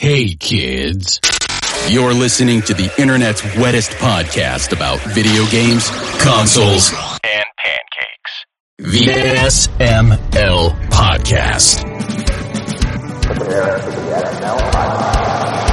Hey kids, you're listening to the internet's wettest podcast about video games, consoles, and pancakes. The SML Podcast. Prepare for the SML Podcast.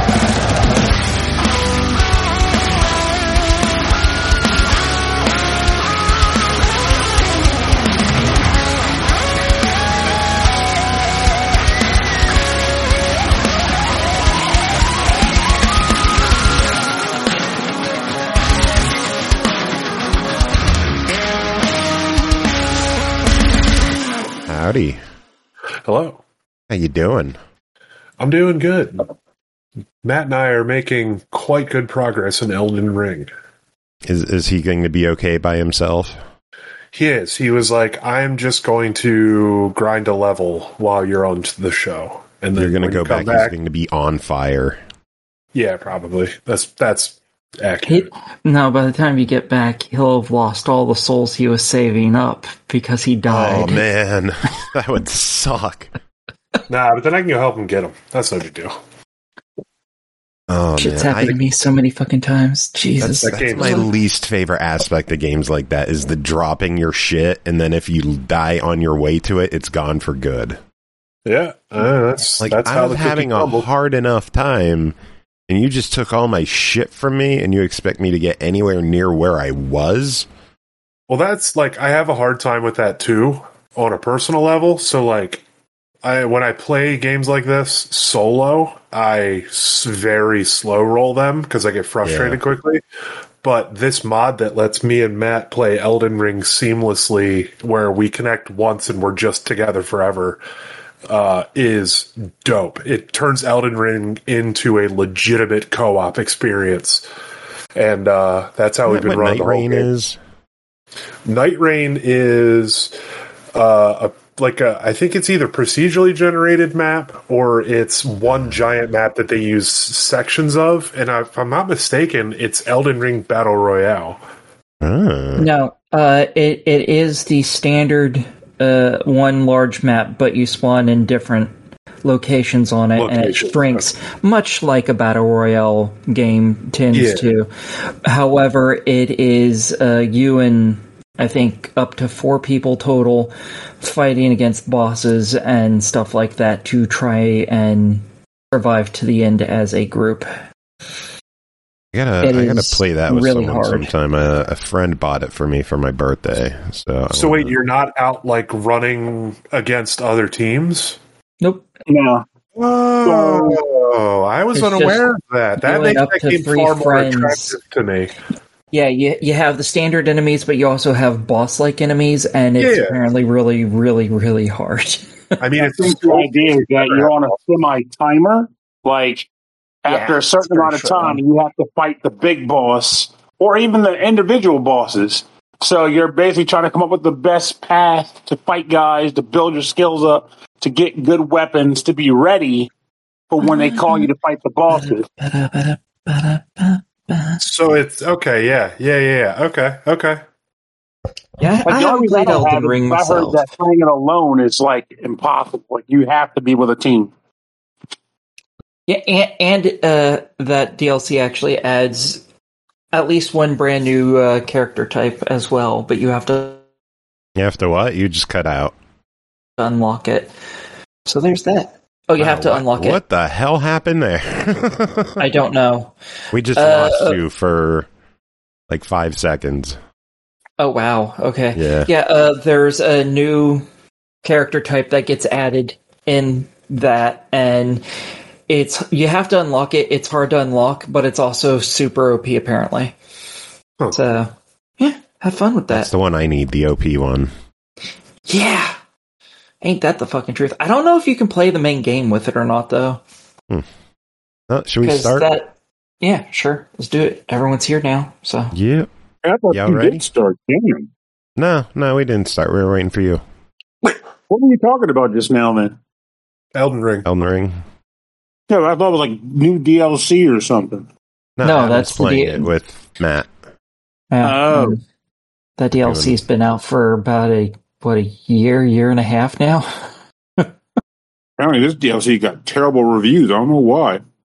Howdy. Hello. How you doing? I'm doing good. Matt and I are making quite good progress in Elden Ring. Is he going to be okay by himself? He is. He was like, I'm just going to grind a level while you're on the show. And then You're going to go back, back, he's going to be on fire. Yeah, probably. That's accurate. No, by the time you get back, he'll have lost all the souls he was saving up because he died. Oh, man. That would suck. Nah, but then I can go help him get him. That's no big deal. Oh, Shit's man. happened to me so many fucking times. Jesus. That's my least favorite aspect of games like that is the dropping your shit, and then if you die on your way to it, it's gone for good. Yeah, that's Like, that's I how was the cookie having a crumbles. hard enough time, and you just took all my shit from me, and you expect me to get anywhere near where I was? Well, that's like, I have a hard time with that too on a personal level. So like, when I play games like this solo, I very slow roll them because I get frustrated quickly. But this mod that lets me and Matt play Elden Ring seamlessly, where we connect once and we're just together forever, is dope. It turns Elden Ring into a legitimate co-op experience. And that's how we've been running the whole Night Rain game. is? Night Rain is I think it's either procedurally generated map or it's one giant map that they use sections of. And if I'm not mistaken, it's Elden Ring Battle Royale. No, it is the standard one large map, but you spawn in different locations on it, and it shrinks, much like a Battle Royale game tends to. However, it is you and I think up to 4 people total fighting against bosses and stuff like that to try and survive to the end as a group. I gotta play that with really someone hard. sometime. A friend bought it for me for my birthday. So wait, you're not out like running against other teams? Nope. No. Oh, I was It's unaware of that. That going makes up that to game 3 far more friends. attractive to me. Yeah, you have the standard enemies, but you also have boss-like enemies, and it's apparently really, really, really hard. I mean, I think the idea is that you're on a semi-timer. Like, after a certain amount of time, you have to fight the big boss, or even the individual bosses. So you're basically trying to come up with the best path to fight guys, to build your skills up, to get good weapons, to be ready for when they call you to fight the bosses. So it's okay, yeah, okay. Yeah, Like, I the haven't only reason played I don't have Elden it Ring is I heard myself. that playing it alone is like impossible. Like, you have to be with a team. Yeah, and that DLC actually adds at least one brand new character type as well, but you have to You have to what? You just cut out. unlock it. So there's that. Oh, you have to unlock it. What the hell happened there? I don't know. We just lost you for like 5 seconds. Oh, wow. Okay. Yeah. Yeah, there's a new character type that gets added in that, and you have to unlock it. It's hard to unlock, but it's also super OP, apparently. Huh. So, yeah, have fun with that. That's the one I need, the OP one. Yeah. Ain't that the fucking truth? I don't know if you can play the main game with it or not, though. Should we start? Yeah, sure. Let's do it. Everyone's here now, so. Yep. I thought Y'all you ready? did start. Damn. No, we didn't start. We were waiting for you. What were you talking about just now, man? Elden Ring. Elden Ring. Yeah, I thought it was like new DLC or something. No, Adam's that's the playing D- it with Matt. Oh. That DLC's been out for about a year and a half now. Apparently this DLC got terrible reviews. I don't know why.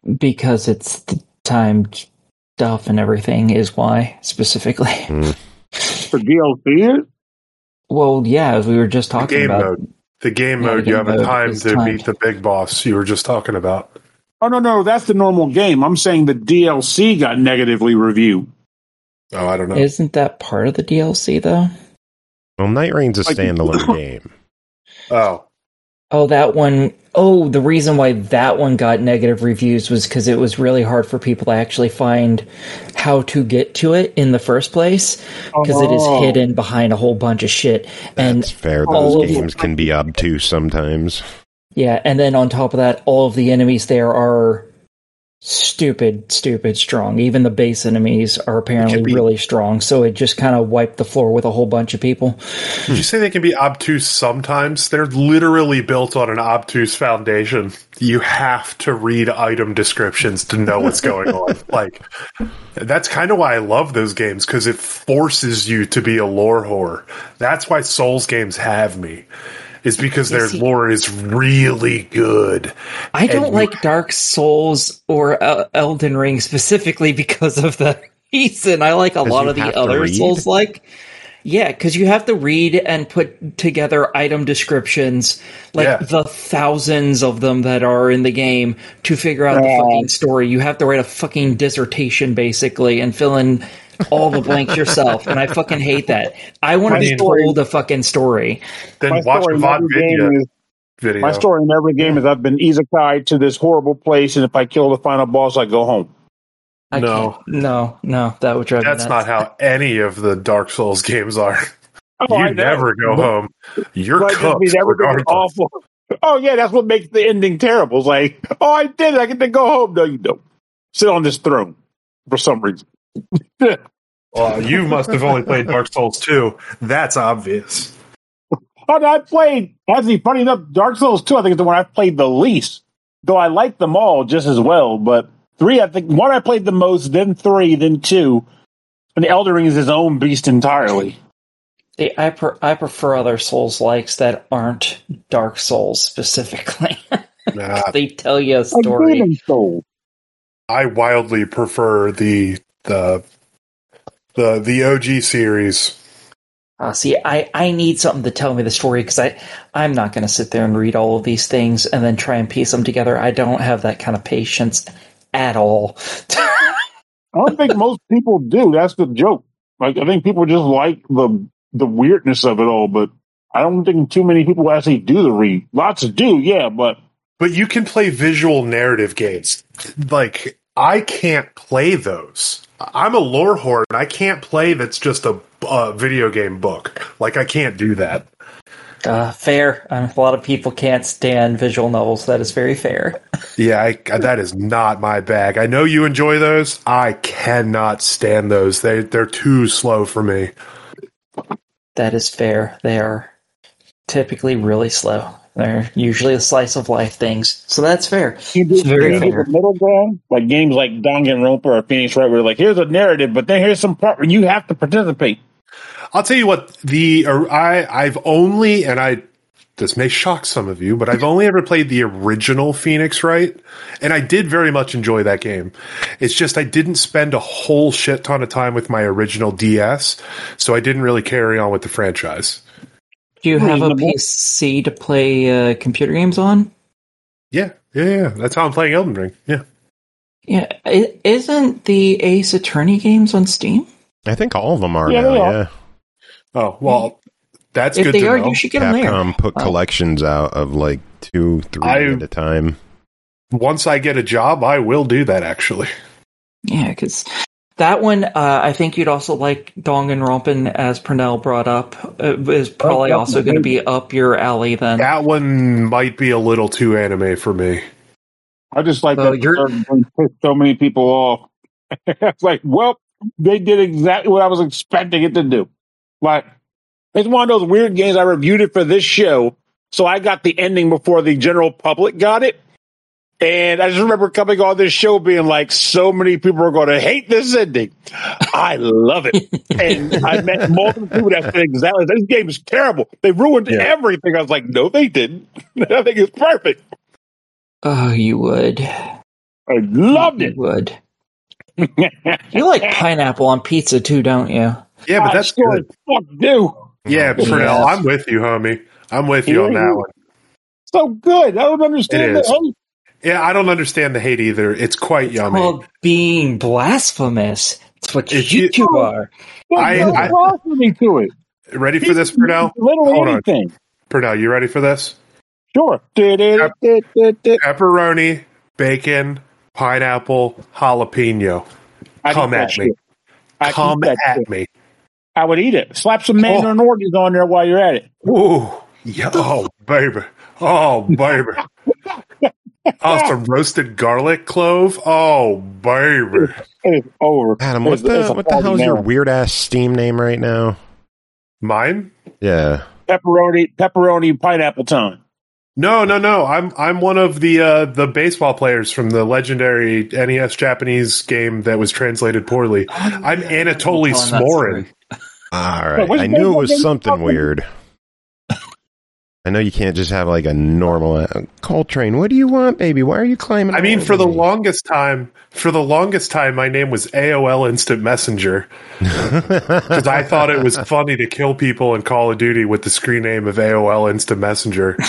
Because it's the time stuff and everything is why, specifically. For DLC? Well, yeah, as we were just talking about. Mode. The game mode, you have a time to beat the big boss you were just talking about. Oh, no, that's the normal game. I'm saying the DLC got negatively reviewed. Oh, I don't know. Isn't that part of the DLC, though? Well, Night Reign's a standalone game. Oh, that one. Oh, the reason why that one got negative reviews was because it was really hard for people to actually find how to get to it in the first place, because it is hidden behind a whole bunch of shit. That's fair. Those games can be obtuse sometimes. Yeah, and then on top of that, all of the enemies there are stupid strong. Even the base enemies are apparently really strong, so it just kind of wiped the floor with a whole bunch of people. Did you say they can be obtuse sometimes? They're literally built on an obtuse foundation. You have to read item descriptions to know what's going on. Like, that's kind of why I love those games, because it forces you to be a lore whore. That's why Souls games have me. Is because their lore is really good. I don't like Dark Souls or Elden Ring specifically because of the reason. I like a lot of the other Souls-like. Yeah, because you have to read and put together item descriptions, the thousands of them that are in the game, to figure out the fucking story. You have to write a fucking dissertation, basically, and fill in all the blanks yourself, and I fucking hate that. I want to be told the fucking story. Then watch the VOD video. My story in every game is I've been isekai to this horrible place, and if I kill the final boss, I go home. No, that would drive me nuts. That's not how any of the Dark Souls games are. You never go home. You're cooked. Everything's awful. Oh yeah, that's what makes the ending terrible. It's like, I did it. I get to go home. No, you don't. Sit on this throne for some reason. Well, you must have only played Dark Souls 2. That's obvious. Oh, no, I played, actually, funny enough, Dark Souls 2, I think, is the one I've played the least. Though I like them all just as well. But 3, I think, 1 I played the most, then 3, then 2. And the Elden Ring is his own beast entirely. I prefer other Souls-likes that aren't Dark Souls specifically. They tell you a story. I wildly prefer the OG series. See, I need something to tell me the story, because I'm not going to sit there and read all of these things and then try and piece them together. I don't have that kind of patience at all. I don't think most people do. That's the joke. Like, I think people just like the weirdness of it all, but I don't think too many people actually do the read. Lots do, yeah, but you can play visual narrative games. Like, I can't play those. I'm a lore whore, and I can't play that's just a video game book. Like, I can't do that. Fair. A lot of people can't stand visual novels. That is very fair. Yeah, that is not my bag. I know you enjoy those. I cannot stand those. They're too slow for me. That is fair. They are typically really slow. They're usually a slice of life things, so that's fair. It's very fair. Middle ground, like games like Danganronpa or Phoenix Wright, where like, here's a narrative, but then here's some part where you have to participate. I'll tell you what. I've only, and this may shock some of you, but I've only ever played the original Phoenix Wright, and I did very much enjoy that game. It's just I didn't spend a whole shit ton of time with my original DS, so I didn't really carry on with the franchise. Do you have a PC to play computer games on? Yeah. That's how I'm playing Elden Ring. Yeah. Yeah. Isn't the Ace Attorney games on Steam? I think all of them are now, yeah. Oh, well, that's if good they to are, know. You should get them there. Capcom put collections out of like 2, 3 at a time. Once I get a job, I will do that, actually. Yeah, because that one, I think you'd also like Danganronpa, as Pernell brought up, is probably also going to be up your alley then. That one might be a little too anime for me. I just like that pissed so many people off. It's like, well, they did exactly what I was expecting it to do. Like, it's one of those weird games. I reviewed it for this show, so I got the ending before the general public got it. And I just remember coming on this show being like, so many people are going to hate this ending. I love it. And I met multiple people that said exactly, this game is terrible. They ruined everything. I was like, no, they didn't. I think it's perfect. Oh, you would. I loved it. You would. You like pineapple on pizza too, don't you? Yeah, but that's sure good. Fuck do. Yeah, Pernell, I'm with you, homie. I'm with you on that one. So good. I don't understand It is. the hate. Yeah, I don't understand the hate either. It's quite yummy. Called being blasphemous. It's what If you you- two are. There's no blasphemy to it. Ready for this, Pernell? Literally Hold on. anything. Pernell, you ready for this? Sure. Pepperoni, bacon, pineapple, jalapeno. Come at me. Come at me. I would eat it. Slap some mandarin oranges on there while you're at it. Ooh. Yeah. Oh, baby. Oh, baby. Oh, some roasted garlic clove. Oh, baby. It's over. Adam, what the hell is your weird ass Steam name right now? Mine? Yeah. Pepperoni pineapple time. No. I'm one of the baseball players from the legendary NES Japanese game that was translated poorly. I'm Anatoly Smorin. All right. I knew it was something weird. I know you can't just have like a normal Coltrane. What do you want, baby? Why are you climbing? I mean, for the longest time, my name was AOL Instant Messenger because I thought it was funny to kill people in Call of Duty with the screen name of AOL Instant Messenger.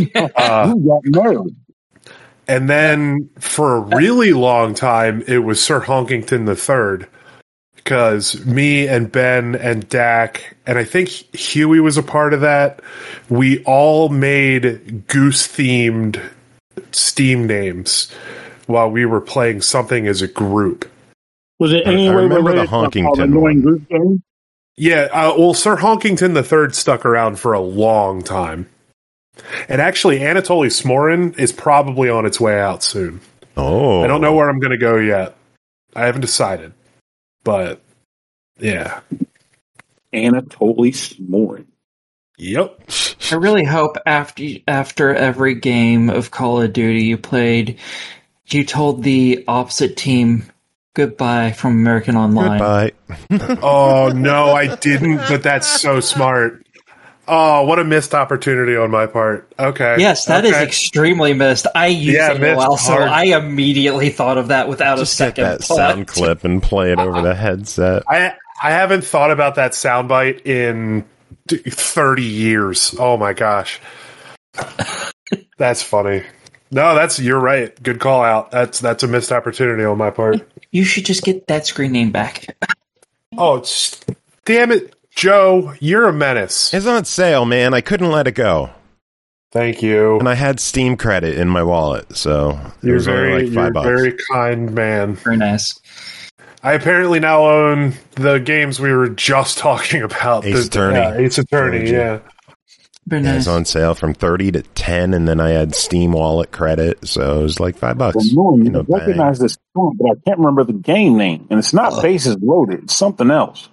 And then for a really long time, it was Sir Honkington III. Because me and Ben and Dak, and I think Huey was a part of that, we all made Goose-themed Steam names while we were playing something as a group. Was it any I way remember the related to Honkington annoying one. group game? Yeah, well, Sir Honkington III stuck around for a long time. And actually, Anatoly Smorin is probably on its way out soon. Oh. I don't know where I'm going to go yet. I haven't decided. But, yeah. Anatoly Smorin. Yep. I really hope after every game of Call of Duty you played, you told the opposite team goodbye from American Online. Goodbye. Oh, no, I didn't, but that's so smart. Oh, what a missed opportunity on my part. Okay. Yes, that is extremely missed. I use AOL, so I immediately thought of that without Just a second. get that sound clip and play it over the headset. I haven't thought about that soundbite in 30 years. Oh my gosh. That's funny. No, you're right. Good call out. That's a missed opportunity on my part. You should just get that screen name back. Oh, damn it. Joe, you're a menace. It's on sale, man. I couldn't let it go. Thank you. And I had Steam credit in my wallet, so it was only like $5. Very kind man. Very nice. I apparently now own the games we were just talking about. Ace Attorney. Yeah, Ace Attorney, yeah. Very It nice. was on sale from $30 to $10, and then I had Steam wallet credit, so it was like $5. I recognize this song, but I can't remember the game name. And it's not Bases Loaded. It's something else.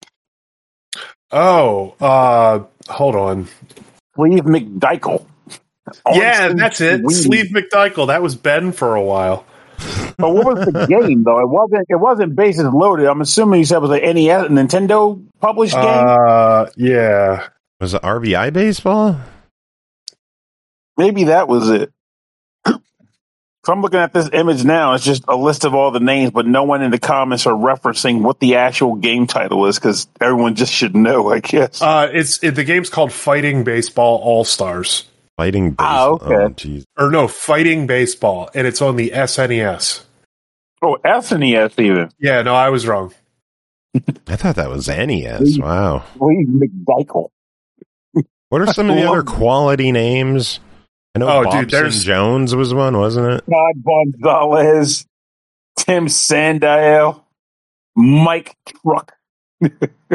Oh, hold on. Sleeve McDykel. Yeah, that's it. Sleeve McDykel. That was Ben for a while. But what was the game though? It wasn't Bases Loaded. I'm assuming you said it was a NES Nintendo published game. Yeah. Was it RBI baseball? Maybe that was it. So I'm looking at this image now. It's just a list of all the names, but no one in the comments are referencing what the actual game title is because everyone just should know, I guess. The game's called Fighting Baseball All Stars. Fighting baseball. okay. Oh, geez. Or no, Fighting Baseball, and it's on the SNES. Oh, SNES even. Yeah, no, I was wrong. I thought that was NES. Wow. Sleeve McDykel. What are some of the other quality names? I know Bobson Jones was one, wasn't it? Todd Gonzalez, Tim Sandial, Mike Truck. Ray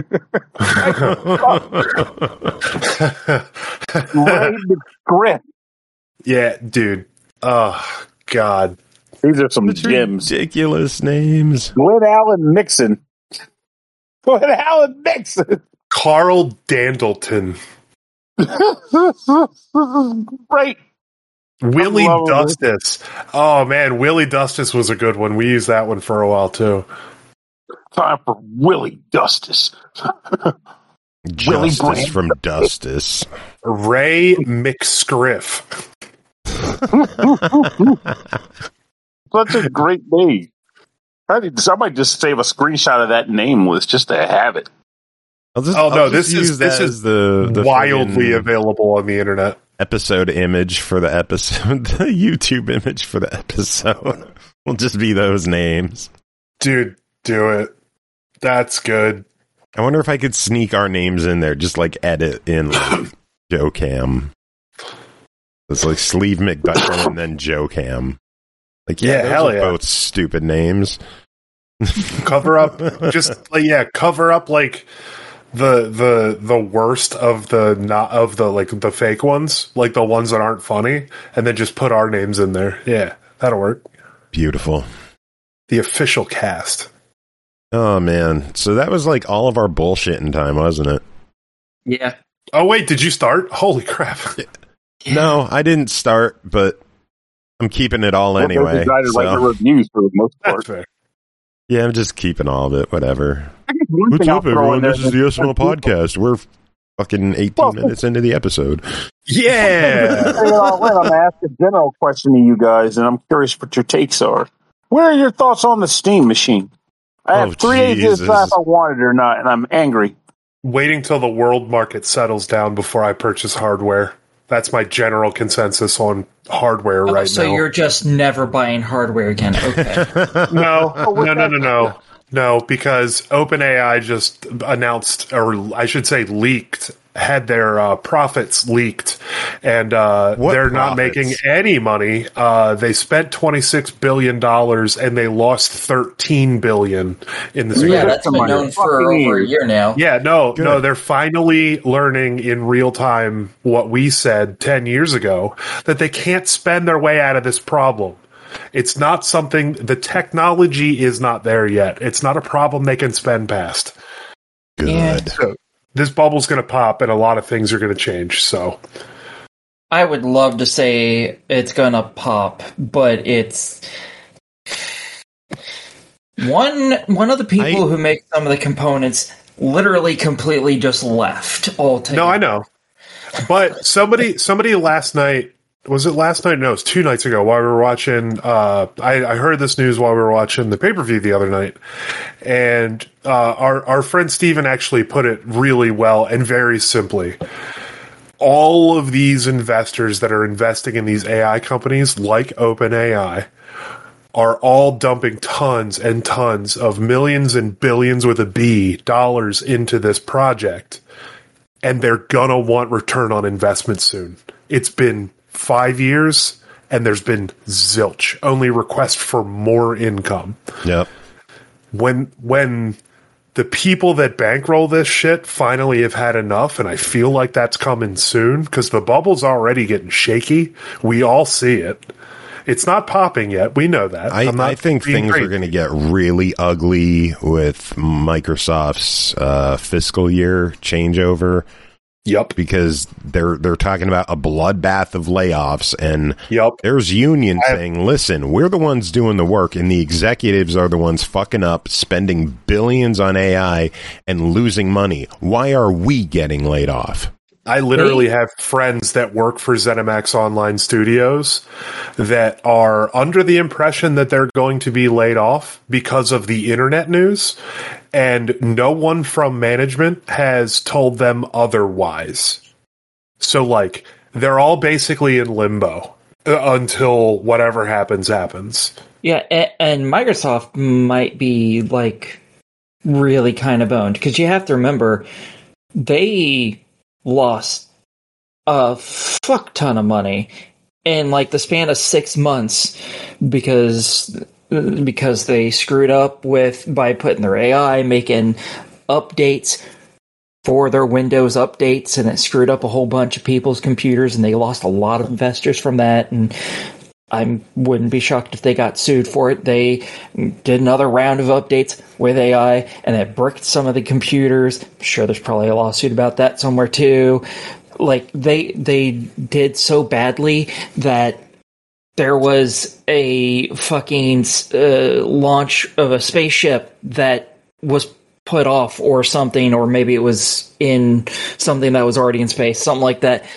McGriff. Yeah, dude. Oh, God. These are some gems. Ridiculous names. Glenn Allen Nixon. Glenn Allen Nixon. Carl Dandleton. Great. Willie Dustis. Oh, man. Willie Dustis was a good one. We used that one for a while, too. Time for Willie Dustis. Justice from Dustis. Ray McScriff. such a great name. I might just save a screenshot of that name list just to have it. This is the wildly available on the internet. Episode image for the episode, the YouTube image for the episode will just be those names. Dude, do it. That's good. I wonder if I could sneak our names in there, just like edit in like Joe Cam. It's like Sleeve McDuckman and then Joe Cam. Like, hell yeah. Both stupid names. Cover up, cover up like the worst of the fake ones, like the ones that aren't funny, and then just put our names in there. Yeah, that'll work. Beautiful. The official cast. Oh man, so that was like all of our bullshitting time, wasn't it? Yeah. Oh wait, did you start? Holy crap! Yeah. No, I didn't start, but I'm keeping it all anyway. Write reviews for the most part. That's fair. Yeah, I'm just keeping all of it. Whatever. What's up, everyone? This is the SML podcast. We're fucking 18 minutes into the episode. Yeah. I'm going to ask a general question to you guys, and I'm curious what your takes are. Where are your thoughts on the Steam machine? I have 3 days to decide if I want it or not, and I'm angry. Waiting till the world market settles down before I purchase hardware. That's my general consensus on hardware right now. So you're just never buying hardware again. Okay. No, because OpenAI just announced, or I should say leaked, had their profits leaked, and they're not making any money. They spent $26 billion, and they lost $13 billion in this. Yeah, that's been known for over a year now. Yeah, no, they're finally learning in real time what we said 10 years ago, that they can't spend their way out of this problem. It's not something, the technology is not there yet. It's not a problem they can spend past. Good. Yeah. So this bubble's going to pop and a lot of things are going to change. So I would love to say it's going to pop, but it's one of the people who make some of the components literally completely just left altogether. No, I know. But somebody last night, was it last night? No, it was 2 nights ago while we were watching. I heard this news while we were watching the pay-per-view the other night. And our friend Steven actually put it really well and very simply. All of these investors that are investing in these AI companies like OpenAI are all dumping tons and tons of millions and billions with a B dollars into this project. And they're going to want return on investment soon. It's been 5 years, and there's been zilch. Only request for more income. Yep. When the people that bankroll this shit finally have had enough, and I feel like that's coming soon, because the bubble's already getting shaky. We all see it. It's not popping yet. We know that. I think things are going to get really ugly with Microsoft's fiscal year changeover. Yep. Because they're talking about a bloodbath of layoffs, and there's unions saying, listen, we're the ones doing the work, and the executives are the ones fucking up, spending billions on AI and losing money. Why are we getting laid off? I literally have friends that work for ZeniMax Online Studios that are under the impression that they're going to be laid off because of the internet news, and no one from management has told them otherwise. So, like, they're all basically in limbo until whatever happens. Yeah, and Microsoft might be, like, really kind of boned, because you have to remember, they lost a fuck ton of money in like the span of 6 months because they screwed up by putting their AI, making updates for their Windows updates, and it screwed up a whole bunch of people's computers, and they lost a lot of investors from that. And I wouldn't be shocked if they got sued for it. They did another round of updates with AI, and it bricked some of the computers. I'm sure there's probably a lawsuit about that somewhere too. Like, they did so badly that there was a fucking launch of a spaceship that was put off or something, or maybe it was in something that was already in space, something like that.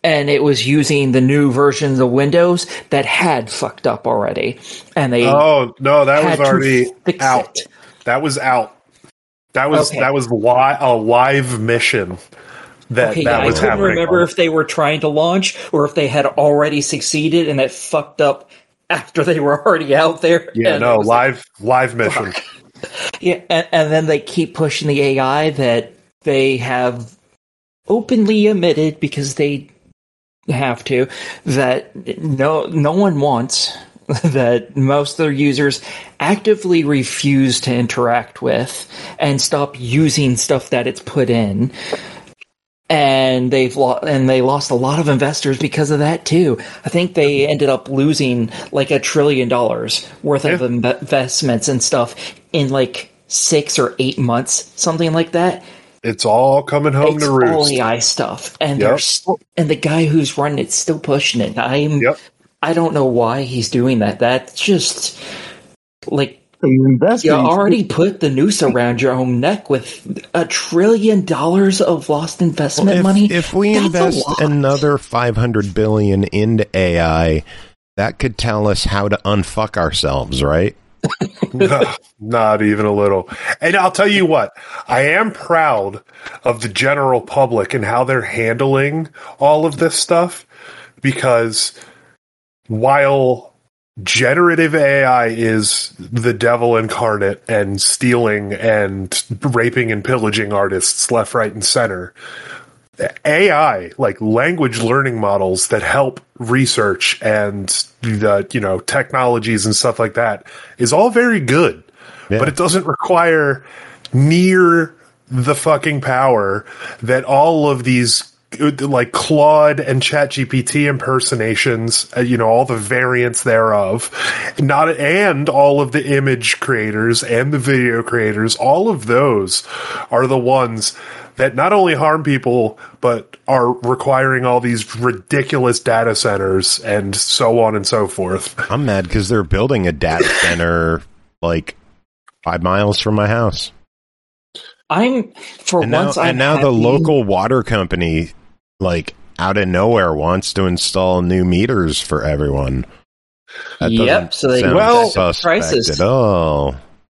and it was using the new versions of Windows that had fucked up already. And they that was already out. It. That was out. That was a live mission. That was I couldn't remember if they were trying to launch or if they had already succeeded and it fucked up after they were already out there. Yeah, live mission. Yeah, and then they keep pushing the AI that they have openly admitted, because they have to, that no one wants, that most of their users actively refuse to interact with and stop using stuff that it's put in. And they lost a lot of investors because of that too. I think they ended up losing like $1 trillion worth of investments and stuff in like 6 or 8 months, something like that. It's all coming home to roost. All AI stuff, and and the guy who's running it's still pushing it. I don't know why he's doing that. That's just like. You already put the noose around your own neck with $1 trillion of lost investment money. If we invest another $500 billion into AI, that could tell us how to unfuck ourselves, right? Not even a little. And I'll tell you what, I am proud of the general public and how they're handling all of this stuff, because while generative AI is the devil incarnate and stealing and raping and pillaging artists left, right, and center, AI, like language learning models that help research and the technologies and stuff like that, is all very good, but it doesn't require near the fucking power that all of these like Claude and ChatGPT impersonations, all the variants thereof, and all of the image creators and the video creators, all of those are the ones that not only harm people, but are requiring all these ridiculous data centers and so on and so forth. I'm mad because they're building a data center like 5 miles from my house. Now the local water company, like out of nowhere, wants to install new meters for everyone. That doesn't sound suspect at all.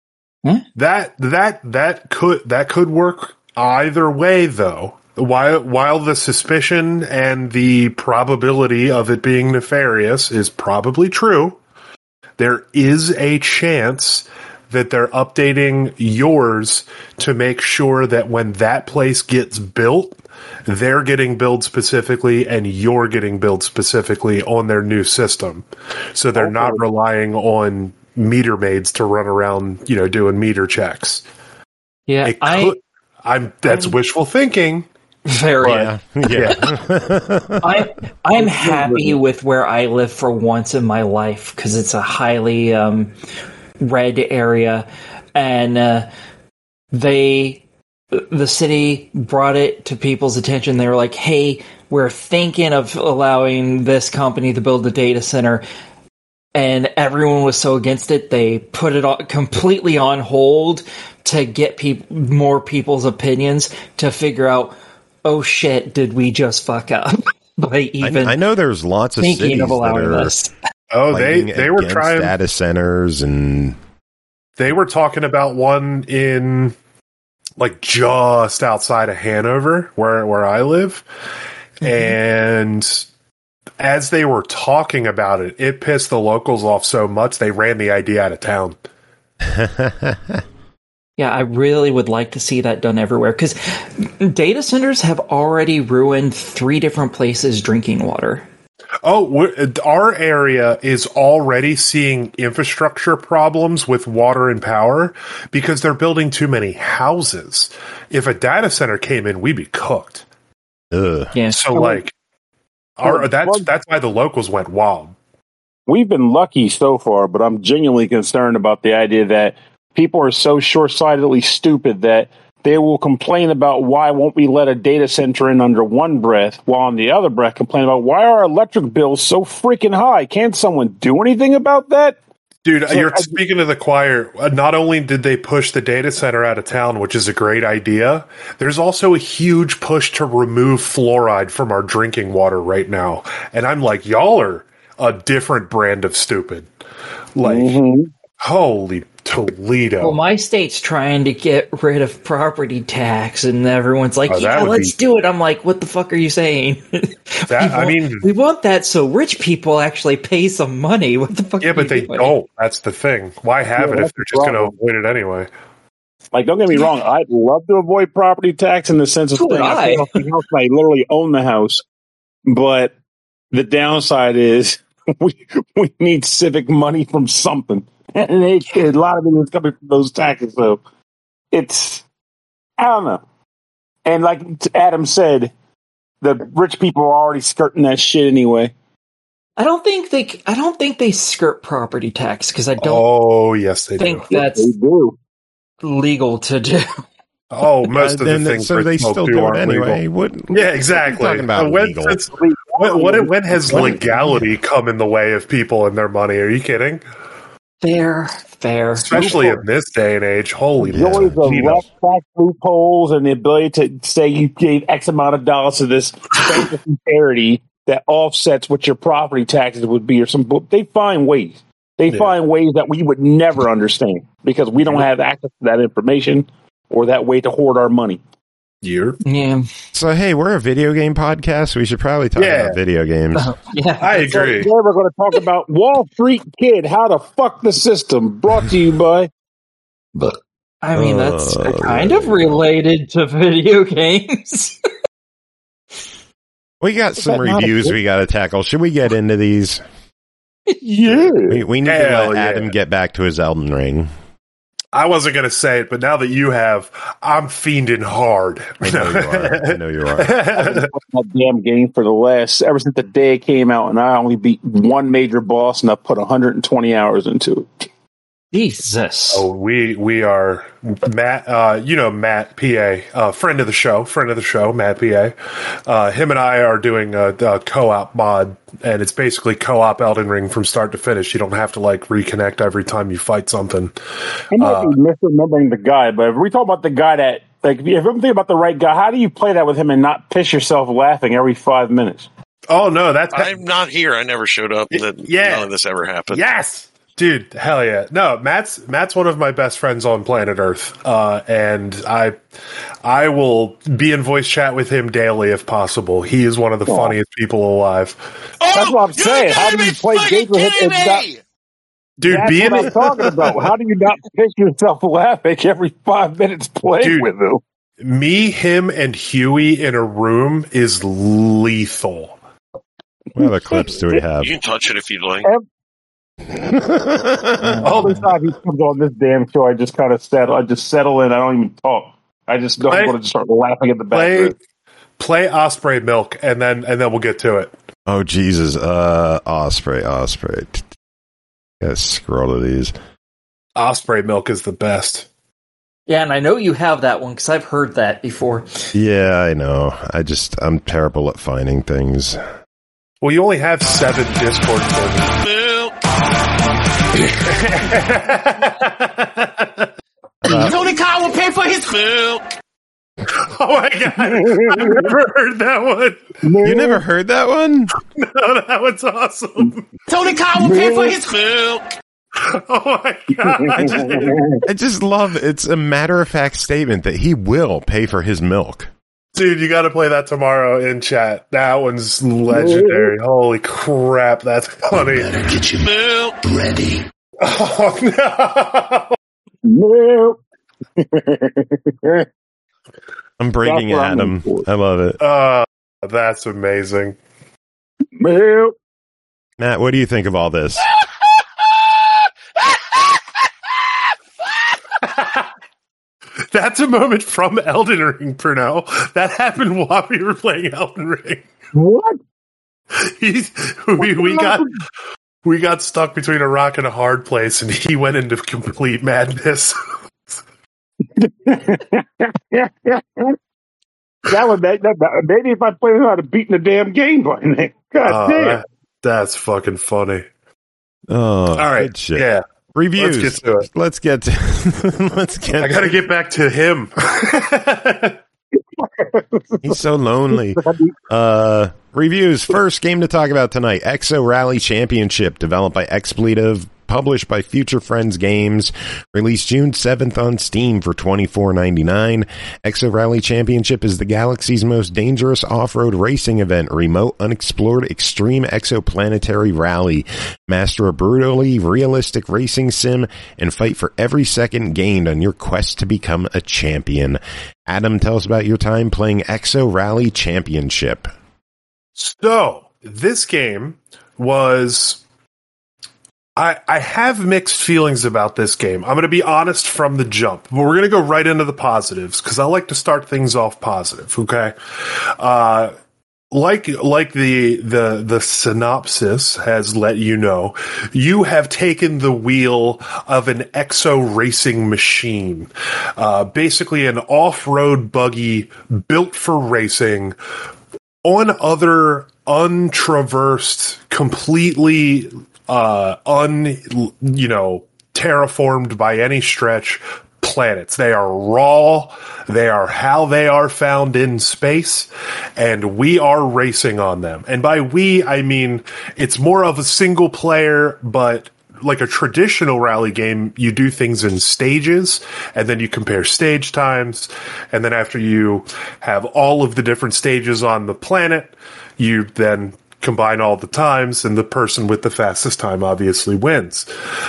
That could work either way, though. While the suspicion and the probability of it being nefarious is probably true, there is a chance that they're updating yours to make sure that when that place gets built, they're getting billed specifically and you're getting billed specifically on their new system. So they're not relying on meter maids to run around, doing meter checks. Yeah, that's wishful thinking. Very. I'm happy with where I live for once in my life, because it's a highly red area, and the city brought it to people's attention. They were like, hey, we're thinking of allowing this company to build a data center. And everyone was so against it, they put it completely on hold to get more people's opinions to figure out, oh shit, did we just fuck up? I know there's lots of cities that are this. Oh, they were trying data centers, and they were talking about one in like just outside of Hanover, where I live, and as they were talking about it, it pissed the locals off so much they ran the idea out of town. Yeah, I really would like to see that done everywhere, because data centers have already ruined 3 different places drinking water. Oh, our area is already seeing infrastructure problems with water and power because they're building too many houses. If a data center came in, we'd be cooked. Yeah. So, that's why the locals went wild. We've been lucky so far, but I'm genuinely concerned about the idea that people are so short-sightedly stupid that they will complain about why won't we let a data center in under one breath, while on the other breath complain about why are our electric bills so freaking high? Can't someone do anything about that? Dude, you're speaking to the choir. Not only did they push the data center out of town, which is a great idea, there's also a huge push to remove fluoride from our drinking water right now. And I'm like, y'all are a different brand of stupid. Like, holy Toledo. Well, my state's trying to get rid of property tax, and everyone's like, let's do it. I'm like, what the fuck are you saying? We want that so rich people actually pay some money. What the fuck? Yeah, but they don't. That's the thing. Why have it if they're just going to avoid it anyway? Like, don't get me wrong. I'd love to avoid property tax in the sense of I literally own the house, but the downside is we need civic money from something. And a lot of it is coming from those taxes, so it's, I don't know. And like Adam said, the rich people are already skirting that shit anyway. I don't think they skirt property tax because I don't. Oh yes, they think do. That's legal to do. Oh, most of the things so they still do it anyway. Yeah, exactly. Talking about legal. When has legality come in the way of people and their money? Are you kidding? Fair. Especially in this day and age. Holy joys of left tax loopholes and the ability to say you gave X amount of dollars to this fantasy charity that offsets what your property taxes would be, or some. They find ways. They find ways that we would never understand because we don't have access to that information or that way to hoard our money. Yeah. So, hey, we're a video game podcast. We should probably talk about video games. I agree. So we're going to talk about Wall Street Kid, How to Fuck the System, brought to you by... I mean, that's kind of related to video games. We got some reviews we got to tackle. Should we get into these? Yeah. We need to let Adam get back to his Elden Ring. I wasn't going to say it, but now that you have, I'm fiending hard. I know you are. That damn game for ever since the day it came out, and I only beat one major boss, and I put 120 hours into it. Jesus. Oh, we are Matt. Matt PA, friend of the show, Matt PA. Him and I are doing a co-op mod, and it's basically co-op Elden Ring from start to finish. You don't have to reconnect every time you fight something. I might be misremembering the guy, but if we talk about the guy that, if I'm thinking about the right guy, how do you play that with him and not piss yourself laughing every 5 minutes? Oh no, I'm not here. I never showed up. None of this ever happened. Yes. Dude, hell yeah. No, Matt's one of my best friends on planet Earth. And I will be in voice chat with him daily if possible. He is one of the funniest people alive. That's what I'm saying. How do you play games with him and not... Dude, that's what I'm talking about. How do you not piss yourself laughing every 5 minutes playing with him? Me, him, and Huey in a room is lethal. What other clips do we have? You can touch it if you'd like. All the time he comes on this damn show, I just kind of settle. I just settle in. I don't even talk. I just don't want to just start laughing at the back. Play Osprey Milk, and then we'll get to it. Oh Jesus, Osprey. Gotta scroll to these. Osprey Milk is the best. Yeah, and I know you have that one because I've heard that before. Yeah, I know. I'm terrible at finding things. Well, you only have 7 Discord servers. Tony Khan will pay for his milk. Oh my god! I've never heard that one. You never heard that one? No, that one's awesome. Tony Khan will pay for his milk. Oh my god! I just love it's a matter-of-fact statement that he will pay for his milk. Dude, you got to play that tomorrow in chat. That one's legendary. Holy crap, that's funny. You better get your milk ready. Oh no! No. I'm breaking Adam. I love it. That's amazing. Milk. Matt, what do you think of all this? That's a moment from Elden Ring, Pernell. That happened while we were playing Elden Ring. What? We got stuck between a rock and a hard place, and he went into complete madness. That would maybe if I played him, I'd have beaten the damn game by now. God damn. That's fucking funny. Oh, all right. shit. Yeah. Reviews. Let's get to it. I got to get back to him. He's so lonely. Reviews. First game to talk about tonight. Exo Rally Championship, developed by Expletive, published by Future Friends Games, released June 7th on Steam for $24.99. Exo Rally Championship is the galaxy's most dangerous off-road racing event, remote, unexplored, extreme exoplanetary rally. Master a brutally realistic racing sim and fight for every second gained on your quest to become a champion. Adam, tell us about your time playing Exo Rally Championship. So, this game was... I have mixed feelings about this game. I'm going to be honest from the jump, but we're going to go right into the positives because I like to start things off positive. Okay, like the synopsis has let you know, you have taken the wheel of an exo racing machine, basically an off-road buggy built for racing on other untraversed, completely terraformed by any stretch planets. They are raw. They are how they are found in space, and we are racing on them. And by we, I mean it's more of a single player, but like a traditional rally game, you do things in stages, and then you compare stage times, and then after you have all of the different stages on the planet, you then combine all the times, and the person with the fastest time obviously wins.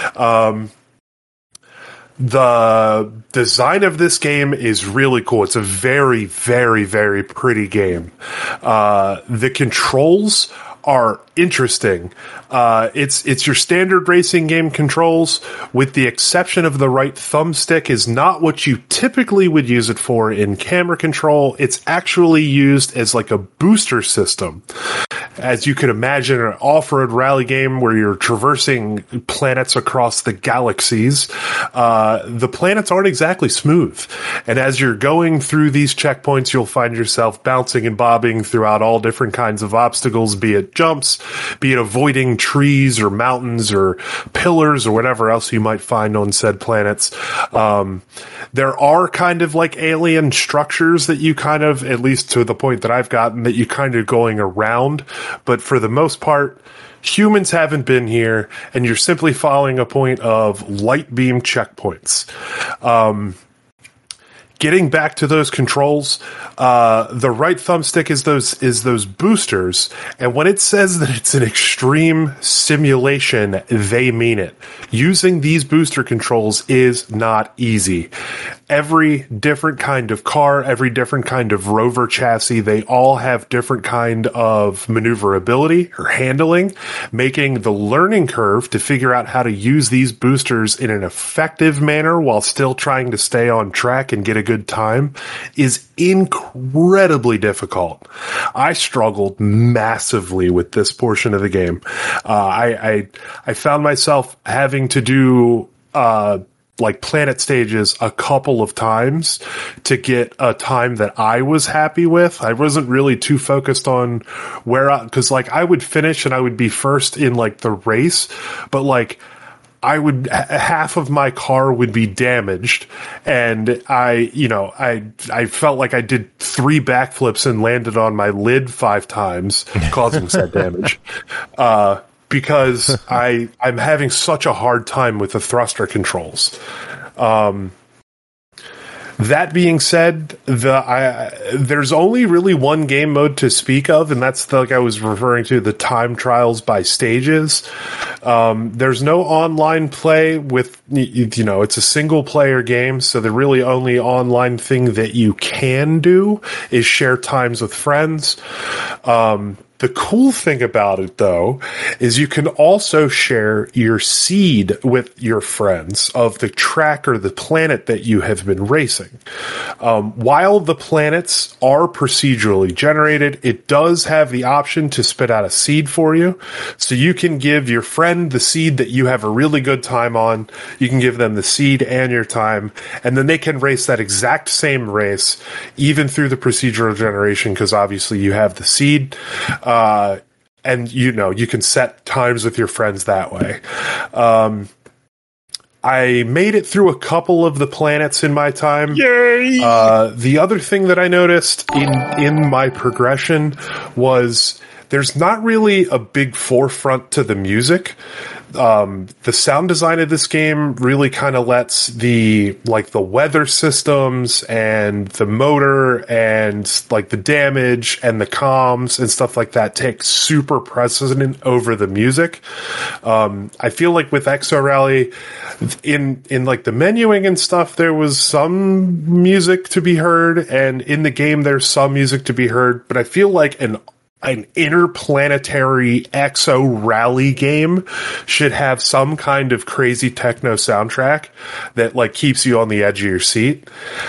The design of this game is really cool. It's a very, very, very pretty game. The controls are interesting. It's your standard racing game controls, with the exception of the right thumbstick is not what you typically would use it for in camera control. It's actually used as like a booster system. As you can imagine, an off-road rally game where you're traversing planets across the galaxies, the planets aren't exactly smooth. And as you're going through these checkpoints, you'll find yourself bouncing and bobbing throughout all different kinds of obstacles, be it jumps, be it avoiding trees or mountains or pillars or whatever else you might find on said planets. There are kind of like alien structures that you kind of, at least to the point that I've gotten, that you kind of going around. But for the most part, humans haven't been here, and you're simply following a point of light beam checkpoints. Getting back to those controls, the right thumbstick is those boosters, and when it says that it's an extreme simulation, they mean it. Using these booster controls is not easy. Every different kind of car, every different kind of rover chassis, they all have different kind of maneuverability or handling, making the learning curve to figure out how to use these boosters in an effective manner while still trying to stay on track and get a good time is incredibly difficult. I struggled massively with this portion of the game. I found myself having to do like planet stages a couple of times to get a time that I was happy with. I wasn't really too focused on cause like I would finish and I would be first in like the race, but like half of my car would be damaged, and I felt like I did 3 backflips and landed on my lid 5 times, causing said damage. Because I'm having such a hard time with the thruster controls. That being said, there's only really one game mode to speak of, and that's like I was referring to, the time trials by stages. There's no online play with, it's a single player game, so the really only online thing that you can do is share times with friends. The cool thing about it, though, is you can also share your seed with your friends of the track or the planet that you have been racing. While the planets are procedurally generated, it does have the option to spit out a seed for you. So you can give your friend the seed that you have a really good time on. You can give them the seed and your time, and then they can race that exact same race, even through the procedural generation, because obviously you have the seed. And you can set times with your friends that way. I made it through a couple of the planets in my time. Yay! The other thing that I noticed in my progression was there's not really a big forefront to the music. The sound design of this game really kind of lets the weather systems and the motor and like the damage and the comms and stuff like that take super precedent over the music. I feel like with Exo Rally, in like the menuing and stuff, there was some music to be heard, and in the game there's some music to be heard, but I feel like an interplanetary Exo Rally game should have some kind of crazy techno soundtrack that like keeps you on the edge of your seat.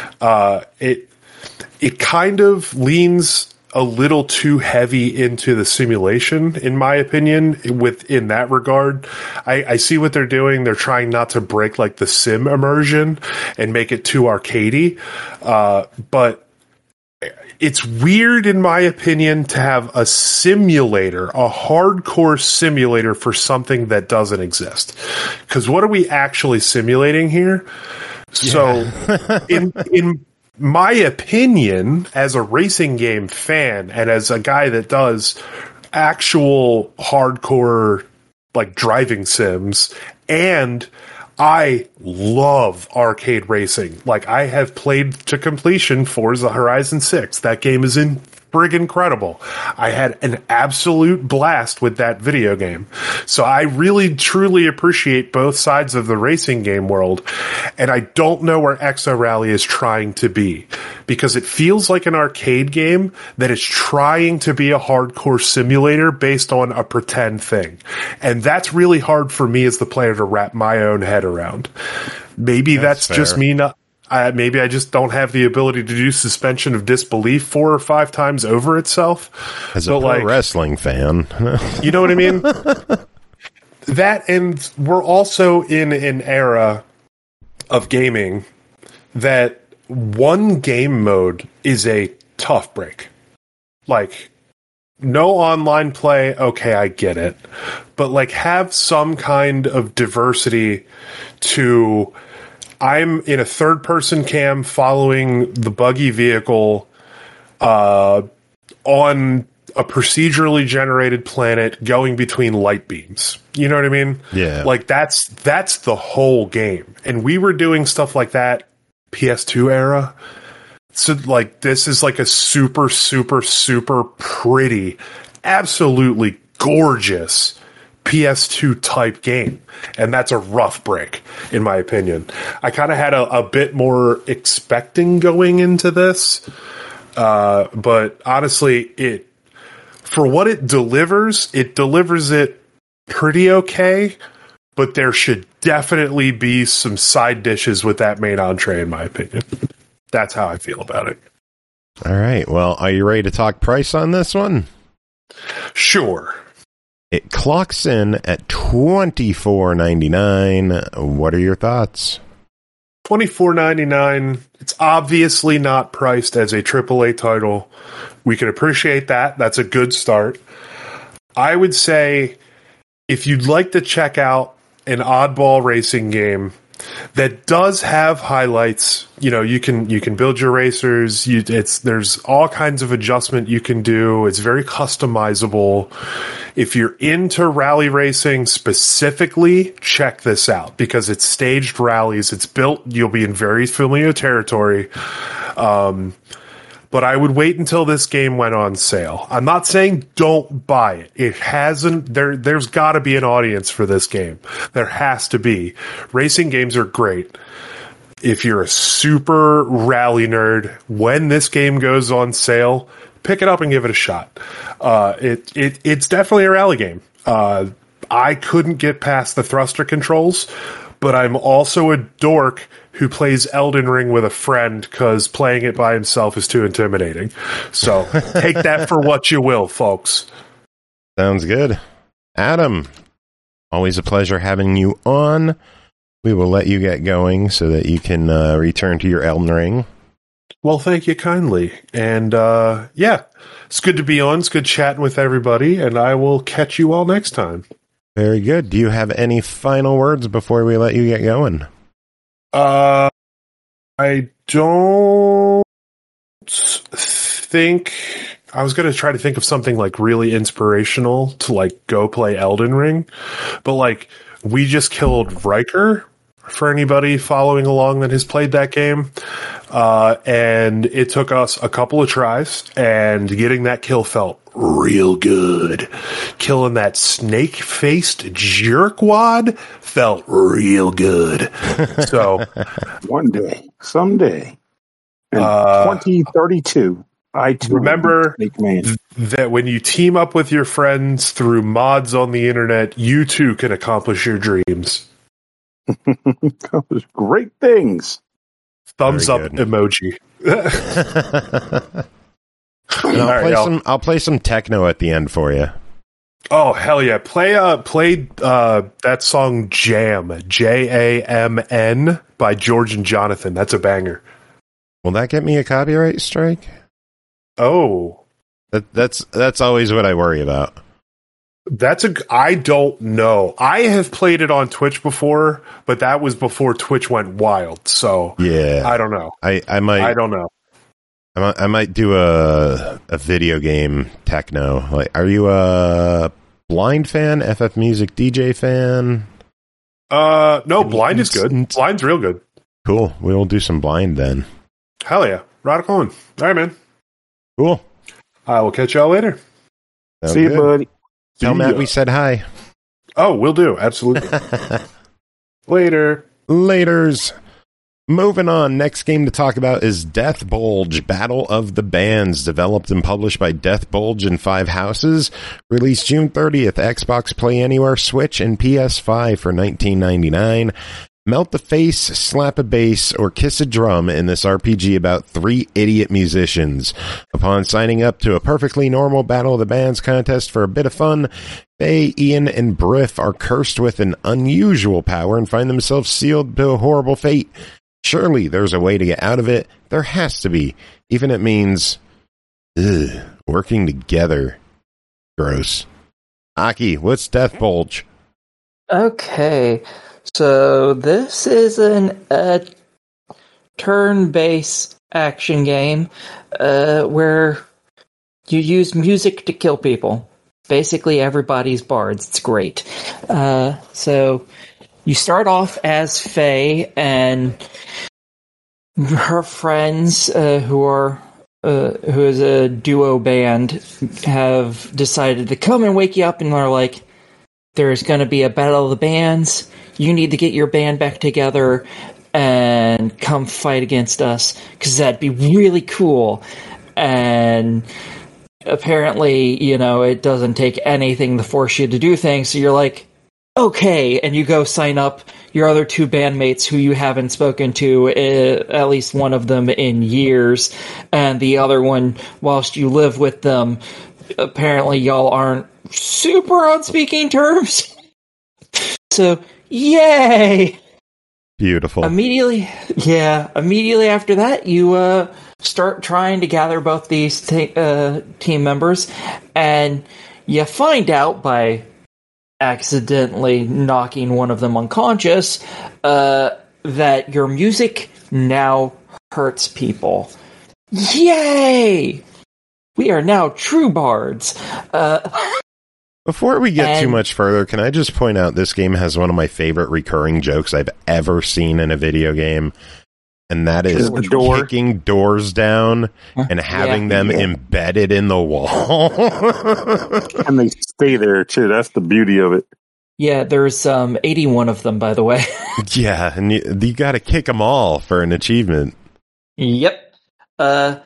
It kind of leans a little too heavy into the simulation, in my opinion, in that regard. I see what they're doing. They're trying not to break like the sim immersion and make it too arcadey. But it's weird, in my opinion, to have a simulator, a hardcore simulator for something that doesn't exist. Because what are we actually simulating here? Yeah. So, in my opinion, as a racing game fan and as a guy that does actual hardcore like driving sims, and I love arcade racing. Like, I have played to completion Forza Horizon 6. That game is friggin' incredible. I had an absolute blast with that video game. So I really, truly appreciate both sides of the racing game world. And I don't know where Exo Rally is trying to be, because it feels like an arcade game that is trying to be a hardcore simulator based on a pretend thing. And that's really hard for me as the player to wrap my own head around. Maybe that's just me not. Maybe I just don't have the ability to do suspension of disbelief 4 or 5 times over itself. As a pro wrestling fan. You know what I mean? That, and we're also in an era of gaming that one game mode is a tough break. Like, no online play, okay, I get it. But, like, have some kind of diversity to... I'm in a third-person cam following the buggy vehicle on a procedurally generated planet going between light beams. You know what I mean? Yeah. Like, that's the whole game. And we were doing stuff like that PS2 era. So, like, this is like a super, super, super pretty, absolutely gorgeous PS2 type game, and that's a rough break, in my opinion. I kind of had a bit more expecting going into this, but honestly, for what it delivers it pretty okay, but there should definitely be some side dishes with that main entree, in my opinion. That's how I feel about it. All right, well, are you ready to talk price on this one? Sure. It clocks in at $24.99. What are your thoughts? $24.99. It's obviously not priced as a AAA title. We can appreciate that. That's a good start. I would say if you'd like to check out an oddball racing game that does have highlights, you know, you can build your racers. There's all kinds of adjustment you can do. It's very customizable. If you're into rally racing specifically, check this out, because it's staged rallies. It's built. You'll be in very familiar territory. But I would wait until this game went on sale. I'm not saying don't buy it. It hasn't. There's got to be an audience for this game. There has to be. Racing games are great. If you're a super rally nerd, when this game goes on sale, pick it up and give it a shot. It's definitely a rally game. I couldn't get past the thruster controls, but I'm also a dork who plays Elden Ring with a friend because playing it by himself is too intimidating. So take that for what you will, folks. Sounds good. Adam, always a pleasure having you on. We will let you get going so that you can return to your Elden Ring. Well, thank you kindly. And yeah, it's good to be on. It's good chatting with everybody, and I will catch you all next time. Very good. Do you have any final words before we let you get going? I don't think... I was going to try to think of something like really inspirational to like go play Elden Ring, but like we just killed Riker for anybody following along that has played that game. And it took us a couple of tries, and getting that kill felt real good. Killing that snake-faced jerkwad felt real good. So one day, someday, in 2032, I too remember that when you team up with your friends through mods on the internet, you too can accomplish your dreams. Accomplish great things. Thumbs up emoji. And I'll play some techno at the end for you. Oh hell yeah! Play that song Jam, Jamn by George and Jonathan. That's a banger. Will that get me a copyright strike? Oh, that's always what I worry about. I don't know. I have played it on Twitch before, but that was before Twitch went wild. So yeah, I don't know. I don't know. I might do a video game techno. Like, are you a Blind fan? FF Music DJ fan? No, Blind is good. Blind's real good. Cool. We'll do some Blind then. Hell yeah. Radical on. All right, man. Cool. I will catch y'all later. See you, buddy. Tell Matt we said hi. Oh, will do. Absolutely. Later. Laters. Moving on, next game to talk about is Death Bulge, Battle of the Bands, developed and published by Death Bulge and 5 Houses, released June 30th, Xbox Play Anywhere, Switch, and PS5 for $19.99. Melt a face, slap a bass, or kiss a drum in this RPG about 3 idiot musicians. Upon signing up to a perfectly normal Battle of the Bands contest for a bit of fun, Faye, Ian, and Briff are cursed with an unusual power and find themselves sealed to a horrible fate. Surely there's a way to get out of it. There has to be. Even if it means working together. Gross. Aki, what's Death Bulge? Okay, so this is a turn-based action game where you use music to kill people. Basically, everybody's bards. It's great. So you start off as Faye and her friends, who is a duo band, have decided to come and wake you up, and they're like, "There's going to be a Battle of the Bands. You need to get your band back together and come fight against us, because that'd be really cool." And apparently, it doesn't take anything to force you to do things, so you're like, okay, and you go sign up your other 2 bandmates who you haven't spoken to, at least one of them, in years, and the other one, whilst you live with them, apparently y'all aren't super on speaking terms. So, yay! Beautiful. Immediately after that, you start trying to gather both these team members, and you find out by accidentally knocking one of them unconscious that your music now hurts people. Yay! We are now true bards. Before we get too much further, can I just point out this game has one of my favorite recurring jokes I've ever seen in a video game, and that is kicking doors down and having them embedded in the wall. And they stay there, too. That's the beauty of it. Yeah, there's 81 of them, by the way. Yeah, and you got to kick them all for an achievement. Yep. So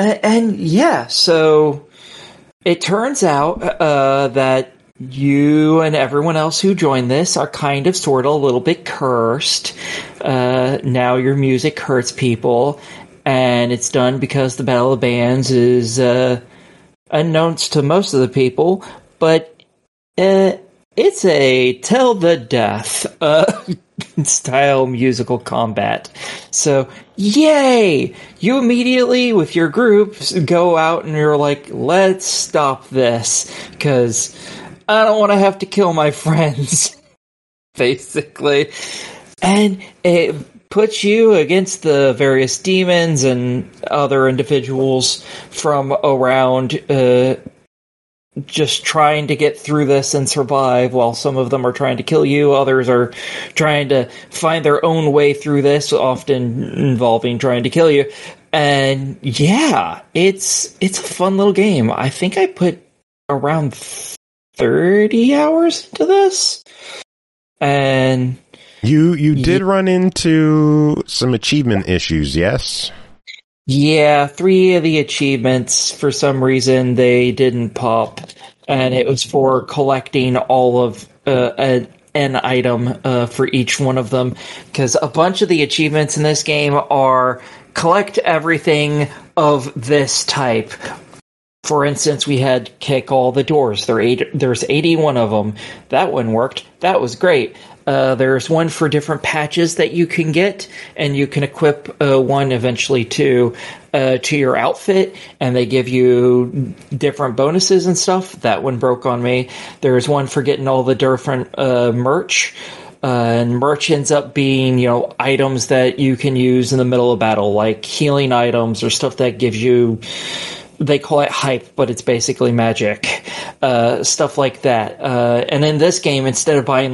it turns out that you and everyone else who joined this are kind of, sort of, a little bit cursed. Now your music hurts people, and it's done because the Battle of the Bands is unknown to most of the people, but it's a till the death style musical combat. So, yay! You immediately, with your group, go out and you're like, let's stop this, because I don't want to have to kill my friends, basically. And it puts you against the various demons and other individuals from around, just trying to get through this and survive, while some of them are trying to kill you, others are trying to find their own way through this, often involving trying to kill you. And yeah, it's a fun little game. I think I put around 30 hours into this. And you did run into some achievement issues, yes? Yeah, 3 of the achievements, for some reason, they didn't pop. And it was for collecting all of an item for each one of them. Because a bunch of the achievements in this game are collect everything of this type. For instance, we had kick all the doors. There's 81 of them. That one worked. That was great. There's one for different patches that you can get, and you can equip one eventually to your outfit, and they give you different bonuses and stuff. That one broke on me. There's one for getting all the different merch. And merch ends up being, items that you can use in the middle of battle, like healing items or stuff that gives you... They call it hype, but it's basically magic. Stuff like that. And in this game, instead of buying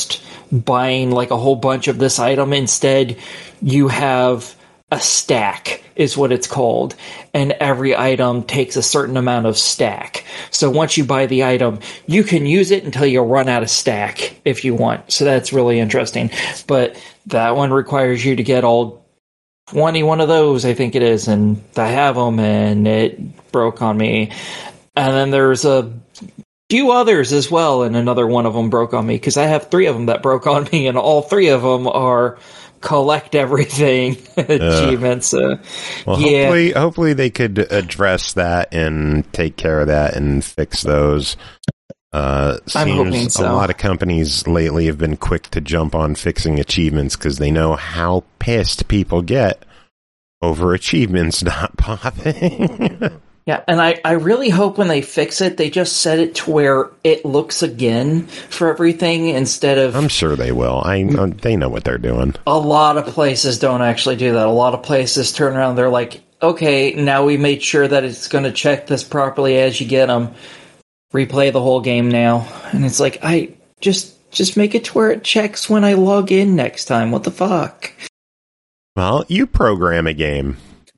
a whole bunch of this item, instead you have a stack, is what it's called. And every item takes a certain amount of stack. So once you buy the item, you can use it until you run out of stack if you want. So that's really interesting. But that one requires you to get all 21 of those, I think it is, and I have them, and it broke on me. And then there's a few others as well, and another one of them broke on me, because I have 3 of them that broke on me, and all 3 of them are collect everything achievements. Hopefully they could address that and take care of that and fix those. I'm hoping so. A lot of companies lately have been quick to jump on fixing achievements because they know how pissed people get over achievements not popping. Yeah, and I really hope when they fix it, they just set it to where it looks again for everything instead of... I'm sure they will. They know what they're doing. A lot of places don't actually do that. A lot of places turn around, they're like, okay, now we made sure that it's going to check this properly as you get them. Replay the whole game now. And it's like, I just make it to where it checks when I log in next time. What the fuck? Well, you program a game.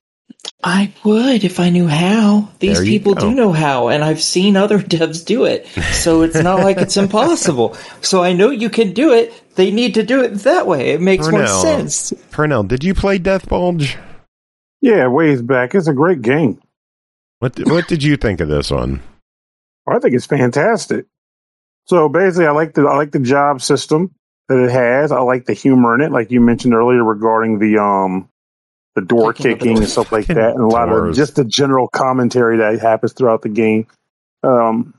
I would if I knew how. These people do know how, and I've seen other devs do it. So it's not like it's impossible. So I know you can do it. They need to do it that way. It makes more sense. Pernell, did you play Death Bulge? Yeah, ways back. It's a great game. What did you think of this one? I think it's fantastic. So basically, I like the job system that it has. I like the humor in it, like you mentioned earlier regarding the door kicking and stuff like that, and a lot of just the general commentary that happens throughout the game. When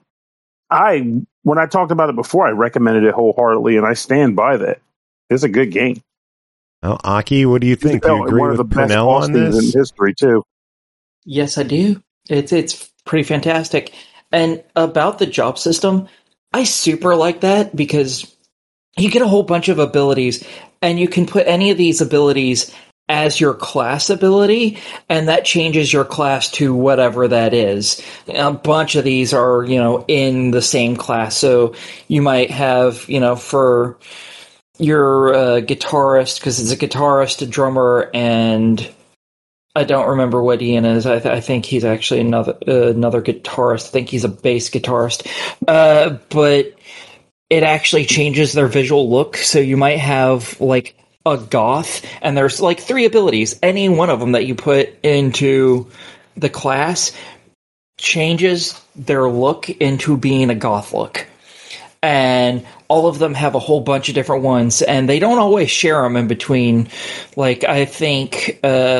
I talked about it before, I recommended it wholeheartedly, and I stand by that. It's a good game. Well, Aki, what do you think? Do you agree with Pernell on this? In history too. Yes, I do. It's pretty fantastic. And about the job system, I super like that because you get a whole bunch of abilities, and you can put any of these abilities as your class ability, and that changes your class to whatever that is. A bunch of these are, in the same class. So you might have, for your guitarist, because it's a guitarist, a drummer, and I don't remember what Ian is. I think he's actually another guitarist. I think he's a bass guitarist. But it actually changes their visual look. So you might have like a goth, and there's like 3 abilities. Any one of them that you put into the class changes their look into being a goth look. And all of them have a whole bunch of different ones, and they don't always share them in between. Like, I think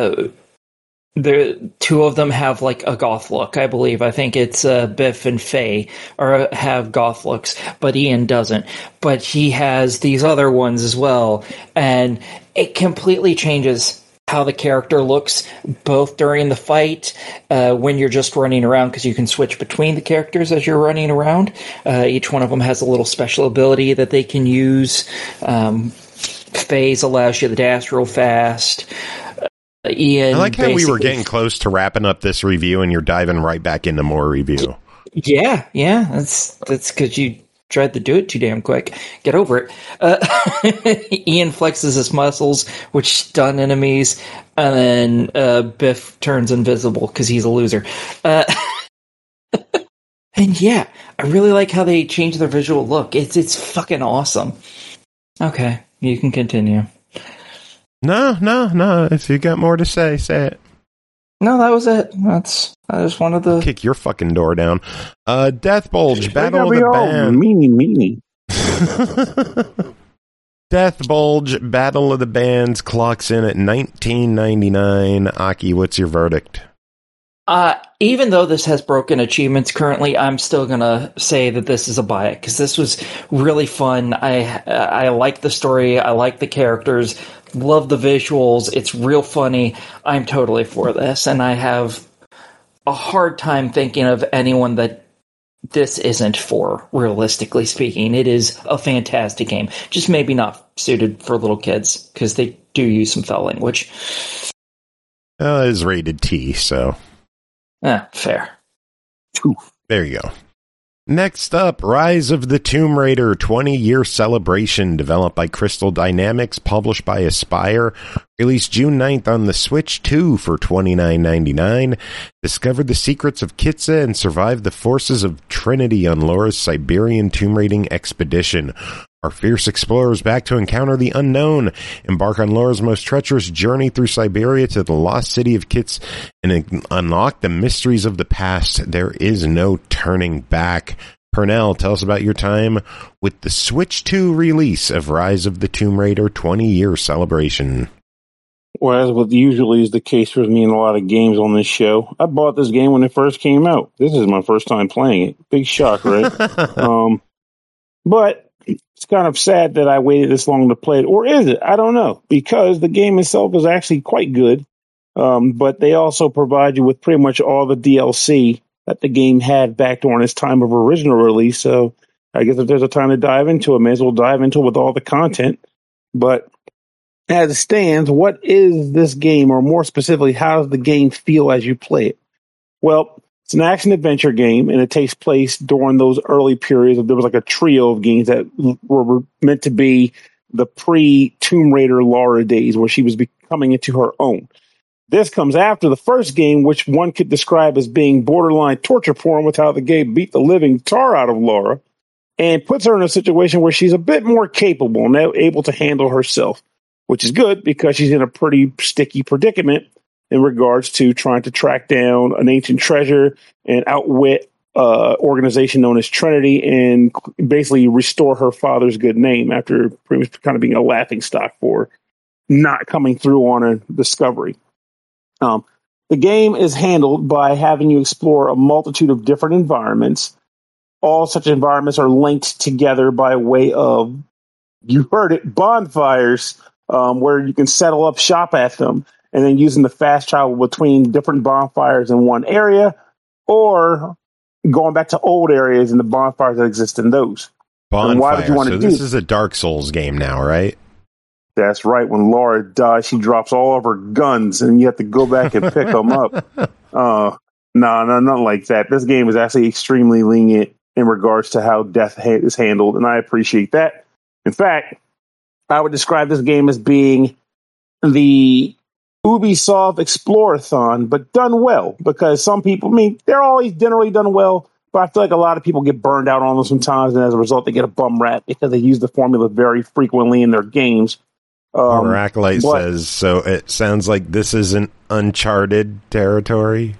the 2 of them have like a goth look, I believe. I think it's Biff and Faye have goth looks, but Ian doesn't. But he has these other ones as well, and it completely changes how the character looks both during the fight, when you're just running around, because you can switch between the characters as you're running around. Each one of them has a little special ability that they can use. Phase allows you to dash real fast. Ian, I like how we were getting close to wrapping up this review and you're diving right back into more review. Yeah. That's because you tried to do it too damn quick. Get over it. Ian flexes his muscles, which stun enemies, and then Biff turns invisible because he's a loser. And yeah, I really like how they change their visual look. It's fucking awesome. Okay, you can continue. No. If you got more to say, say it. No, that was it. I just wanted to kick your fucking door down. Death Bulge, Battle of the Band. Meanie. Death Bulge, Battle of the Bands clocks in at $19.99. Aki, what's your verdict? Even though this has broken achievements currently, I'm still gonna say that this is a buy it, because this was really fun. I like the story. I like the characters. Love the visuals. It's real funny. I'm totally for this, and I have a hard time thinking of anyone that this isn't for, realistically speaking. It is a fantastic game. Just maybe not suited for little kids, because they do use some foul language. It is rated T, so... fair. There you go. Next up, Rise of the Tomb Raider 20-year celebration, developed by Crystal Dynamics, published by Aspyr, released June 9th on the Switch 2 for $29.99. Discover the secrets of Kitza and survive the forces of Trinity on Laura's Siberian tomb raiding expedition. Our fierce explorers back to encounter the unknown, embark on Laura's most treacherous journey through Siberia to the lost city of Kitz and unlock the mysteries of the past. There is no turning back. Pernell, tell us about your time with the Switch 2 release of Rise of the Tomb Raider 20-year celebration. Well, as what usually is the case with me in a lot of games on this show, I bought this game when it first came out. This is my first time playing it. Big shock, right? But it's kind of sad that I waited this long to play it. Or is it? I don't know. Because the game itself is actually quite good. But they also provide you with pretty much all the DLC that the game had back during its time of original release. So I guess if there's a time to dive into it, may as well dive into it with all the content. But as it stands, what is this game? Or more specifically, how does the game feel as you play it? Well, it's an action-adventure game, and it takes place during those early periods. There was like a trio of games that were meant to be the pre-Tomb Raider Laura days, where she was becoming into her own. This comes after the first game, which one could describe as being borderline torture porn, with how the game beat the living tar out of Laura, and puts her in a situation where she's a bit more capable and able to handle herself, which is good because she's in a pretty sticky predicament in regards to trying to track down an ancient treasure and outwit organization known as Trinity and basically restore her father's good name after pretty much kind of being a laughingstock for not coming through on a discovery. The game is handled by having you explore a multitude of different environments. All such environments are linked together by way of, you heard it, bonfires, where you can settle up shop at them, and then using the fast travel between different bonfires in one area, or going back to old areas and the bonfires that exist in those. Bonfire. Why would you want to do this? Is a Dark Souls game now, right? That's right. When Laura dies, she drops all of her guns, and you have to go back and pick them up. No, nothing like that. This game is actually extremely lenient in regards to how death is handled, and I appreciate that. In fact, I would describe this game as being the Ubisoft Explorathon, but done well, because some people, they're always generally done well, but I feel like a lot of people get burned out on them sometimes, and as a result, they get a bum rap because they use the formula very frequently in their games. Oracolite says, so it sounds like this isn't Uncharted territory.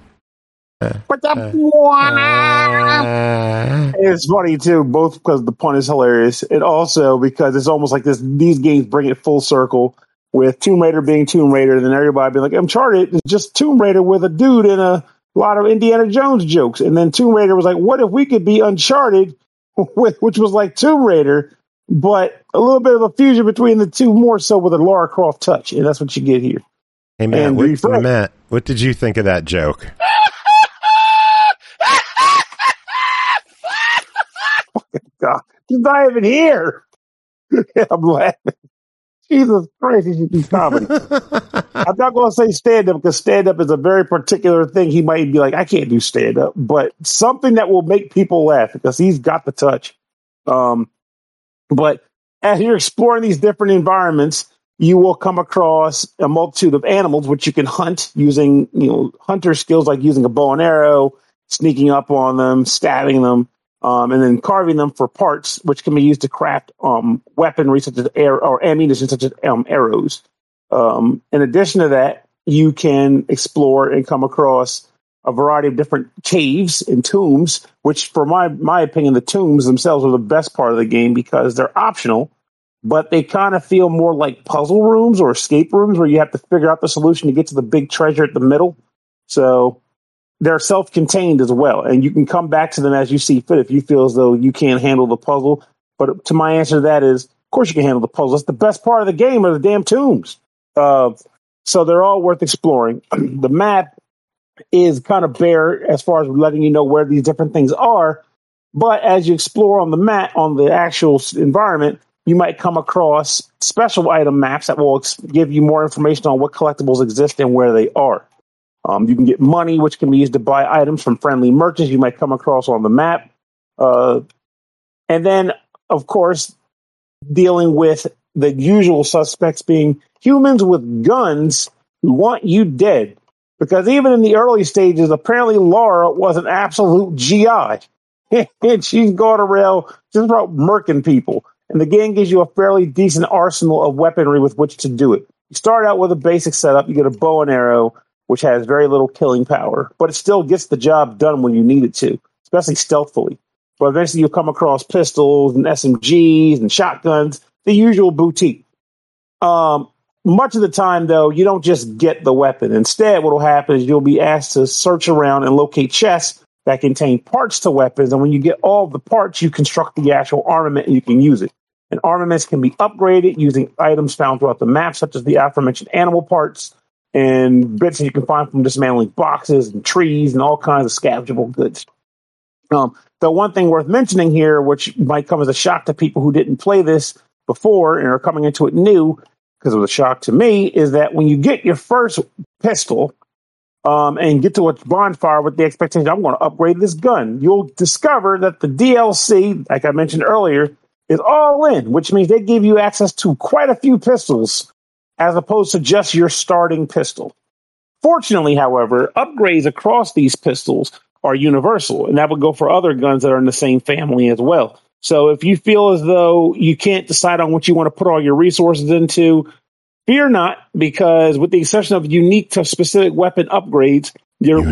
It's funny too, both because the pun is hilarious, and also because it's almost like these games bring it full circle, with Tomb Raider being Tomb Raider, then everybody being like, Uncharted is just Tomb Raider with a dude and a lot of Indiana Jones jokes. And then Tomb Raider was like, what if we could be Uncharted, which was like Tomb Raider, but a little bit of a fusion between the two, more so with a Lara Croft touch. And that's what you get here. Hey, Matt, what did you think of that joke? God, he's not even here. I'm laughing. Jesus Christ, he should do comedy. I'm not going to say stand-up because stand-up is a very particular thing. He might be like, I can't do stand-up, but something that will make people laugh because he's got the touch. But as you're exploring these different environments, you will come across a multitude of animals which you can hunt using, hunter skills like using a bow and arrow, sneaking up on them, stabbing them, and then carving them for parts, which can be used to craft weaponry such as or ammunition such as arrows. In addition to that, you can explore and come across a variety of different caves and tombs, which, for my opinion, the tombs themselves are the best part of the game because they're optional, but they kind of feel more like puzzle rooms or escape rooms where you have to figure out the solution to get to the big treasure at the middle. So they're self-contained as well, and you can come back to them as you see fit if you feel as though you can't handle the puzzle. But to my answer to that is, of course you can handle the puzzle. That's the best part of the game are the damn tombs. So they're all worth exploring. The map is kind of bare as far as letting you know where these different things are. But as you explore on the map, on the actual environment, you might come across special item maps that will give you more information on what collectibles exist and where they are. You can get money, which can be used to buy items from friendly merchants you might come across on the map. And then, of course, dealing with the usual suspects being humans with guns who want you dead. Because even in the early stages, apparently Laura was an absolute GI. And she's going around just about murking people. And the game gives you a fairly decent arsenal of weaponry with which to do it. You start out with a basic setup. You get a bow and arrow, which has very little killing power. But it still gets the job done when you need it to, especially stealthily. But eventually you'll come across pistols and SMGs and shotguns, the usual boutique. Much of the time, though, you don't just get the weapon. Instead, what will happen is you'll be asked to search around and locate chests that contain parts to weapons. And when you get all the parts, you construct the actual armament and you can use it. And armaments can be upgraded using items found throughout the map, such as the aforementioned animal parts and bits that you can find from dismantling boxes and trees and all kinds of salvageable goods. The one thing worth mentioning here, which might come as a shock to people who didn't play this before and are coming into it new, because it was a shock to me, is that when you get your first pistol and get to a bonfire with the expectation, I'm going to upgrade this gun, you'll discover that the DLC, like I mentioned earlier, is all in, which means they give you access to quite a few pistols as opposed to just your starting pistol. Fortunately, however, upgrades across these pistols are universal, and that would go for other guns that are in the same family as well. So if you feel as though you can't decide on what you want to put all your resources into, fear not, because with the exception of unique to specific weapon upgrades, your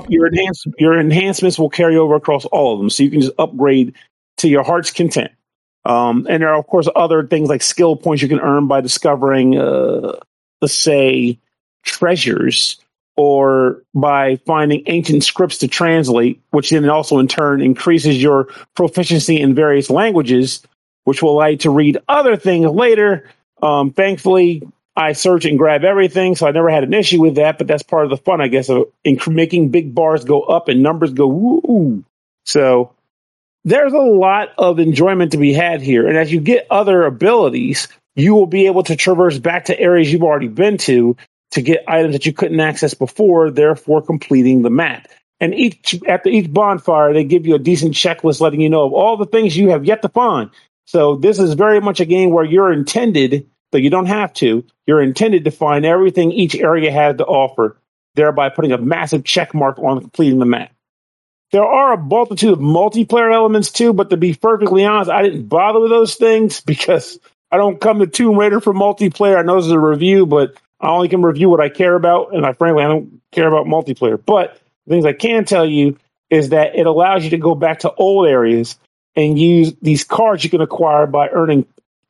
enhancements will carry over across all of them. So you can just upgrade to your heart's content. And there are, of course, other things like skill points you can earn by discovering, let's say, treasures, or by finding ancient scripts to translate, which then also in turn increases your proficiency in various languages, which will allow you to read other things later. Thankfully, I search and grab everything, so I never had an issue with that, but that's part of the fun, I guess, of making big bars go up and numbers go woo. So there's a lot of enjoyment to be had here. And as you get other abilities, you will be able to traverse back to areas you've already been to get items that you couldn't access before, therefore completing the map. And after each bonfire, they give you a decent checklist letting you know of all the things you have yet to find. So this is very much a game where you're intended, though you don't have to, you're intended to find everything each area has to offer, thereby putting a massive check mark on completing the map. There are a multitude of multiplayer elements too, but to be perfectly honest, I didn't bother with those things because I don't come to Tomb Raider for multiplayer. I know this is a review, but I only can review what I care about, and I don't care about multiplayer. But the things I can tell you is that it allows you to go back to old areas and use these cards you can acquire by earning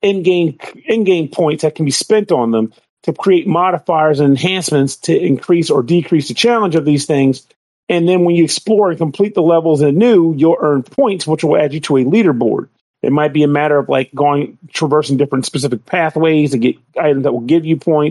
in-game points that can be spent on them to create modifiers and enhancements to increase or decrease the challenge of these things. And then when you explore and complete the levels anew, you'll earn points, which will add you to a leaderboard. It might be a matter of traversing different specific pathways to get items that will give you points,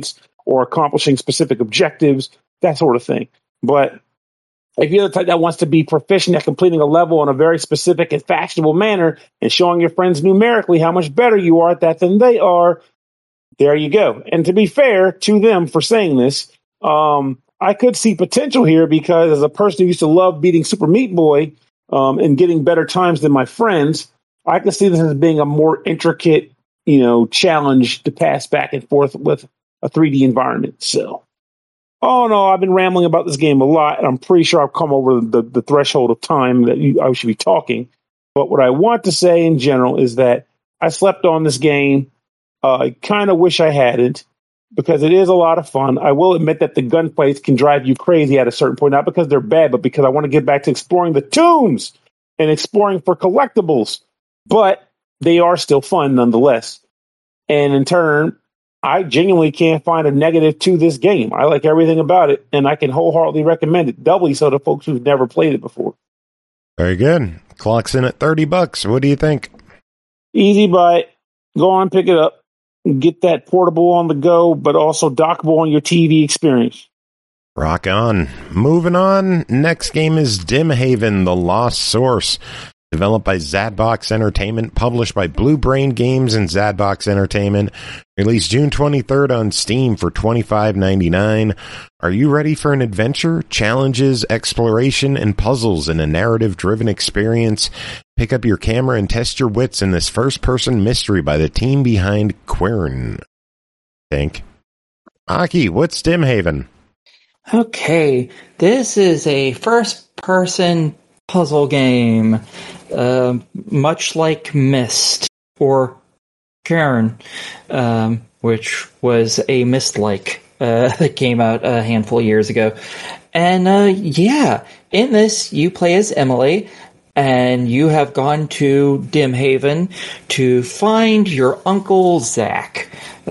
or accomplishing specific objectives, that sort of thing. But if you're the type that wants to be proficient at completing a level in a very specific and fashionable manner and showing your friends numerically how much better you are at that than they are, there you go. And to be fair to them for saying this, I could see potential here because as a person who used to love beating Super Meat Boy and getting better times than my friends, I can see this as being a more intricate, challenge to pass back and forth with a 3D environment. So, oh no, I've been rambling about this game a lot, and I'm pretty sure I've come over the threshold of time that I should be talking. But what I want to say in general is that I slept on this game. I kind of wish I hadn't, because it is a lot of fun. I will admit that the gunfights can drive you crazy at a certain point, not because they're bad, but because I want to get back to exploring the tombs and exploring for collectibles. But they are still fun nonetheless. And in turn, I genuinely can't find a negative to this game. I like everything about it, and I can wholeheartedly recommend it, doubly so to folks who've never played it before. Very good. Clock's in at $30. What do you think? Easy buy. Go on, pick it up. Get that portable on the go, but also dockable on your TV experience. Rock on. Moving on. Next game is Dimhaven, The Lost Source. Developed by Zadbox Entertainment, published by Blue Brain Games and Zadbox Entertainment. Released June 23rd on Steam for $25.99. Are you ready for an adventure, challenges, exploration, and puzzles in a narrative-driven experience? Pick up your camera and test your wits in this first-person mystery by the team behind Quern. Think. Aki, what's Dimhaven? Okay, this is a first-person puzzle game, much like Myst or Quern, which was a Myst-like that came out a handful of years ago. And in this, you play as Emily, and you have gone to Dimhaven to find your uncle Zach.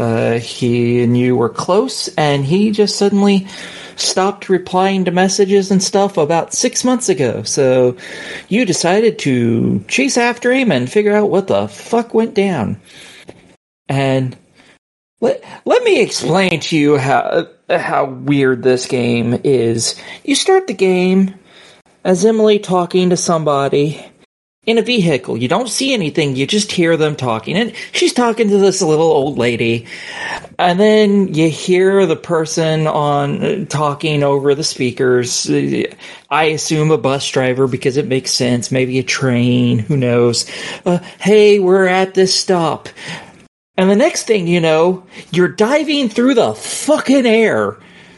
He and you were close, and he just suddenly stopped replying to messages and stuff about 6 months ago. So you decided to chase after him and figure out what the fuck went down. And let me explain to you how weird this game is. You start the game as Emily talking to somebody in a vehicle. You don't see anything, you just hear them talking. And she's talking to this little old lady. And then you hear the person talking over the speakers. I assume a bus driver because it makes sense. Maybe a train, who knows. Hey, we're at this stop. And the next thing you know, you're diving through the fucking air.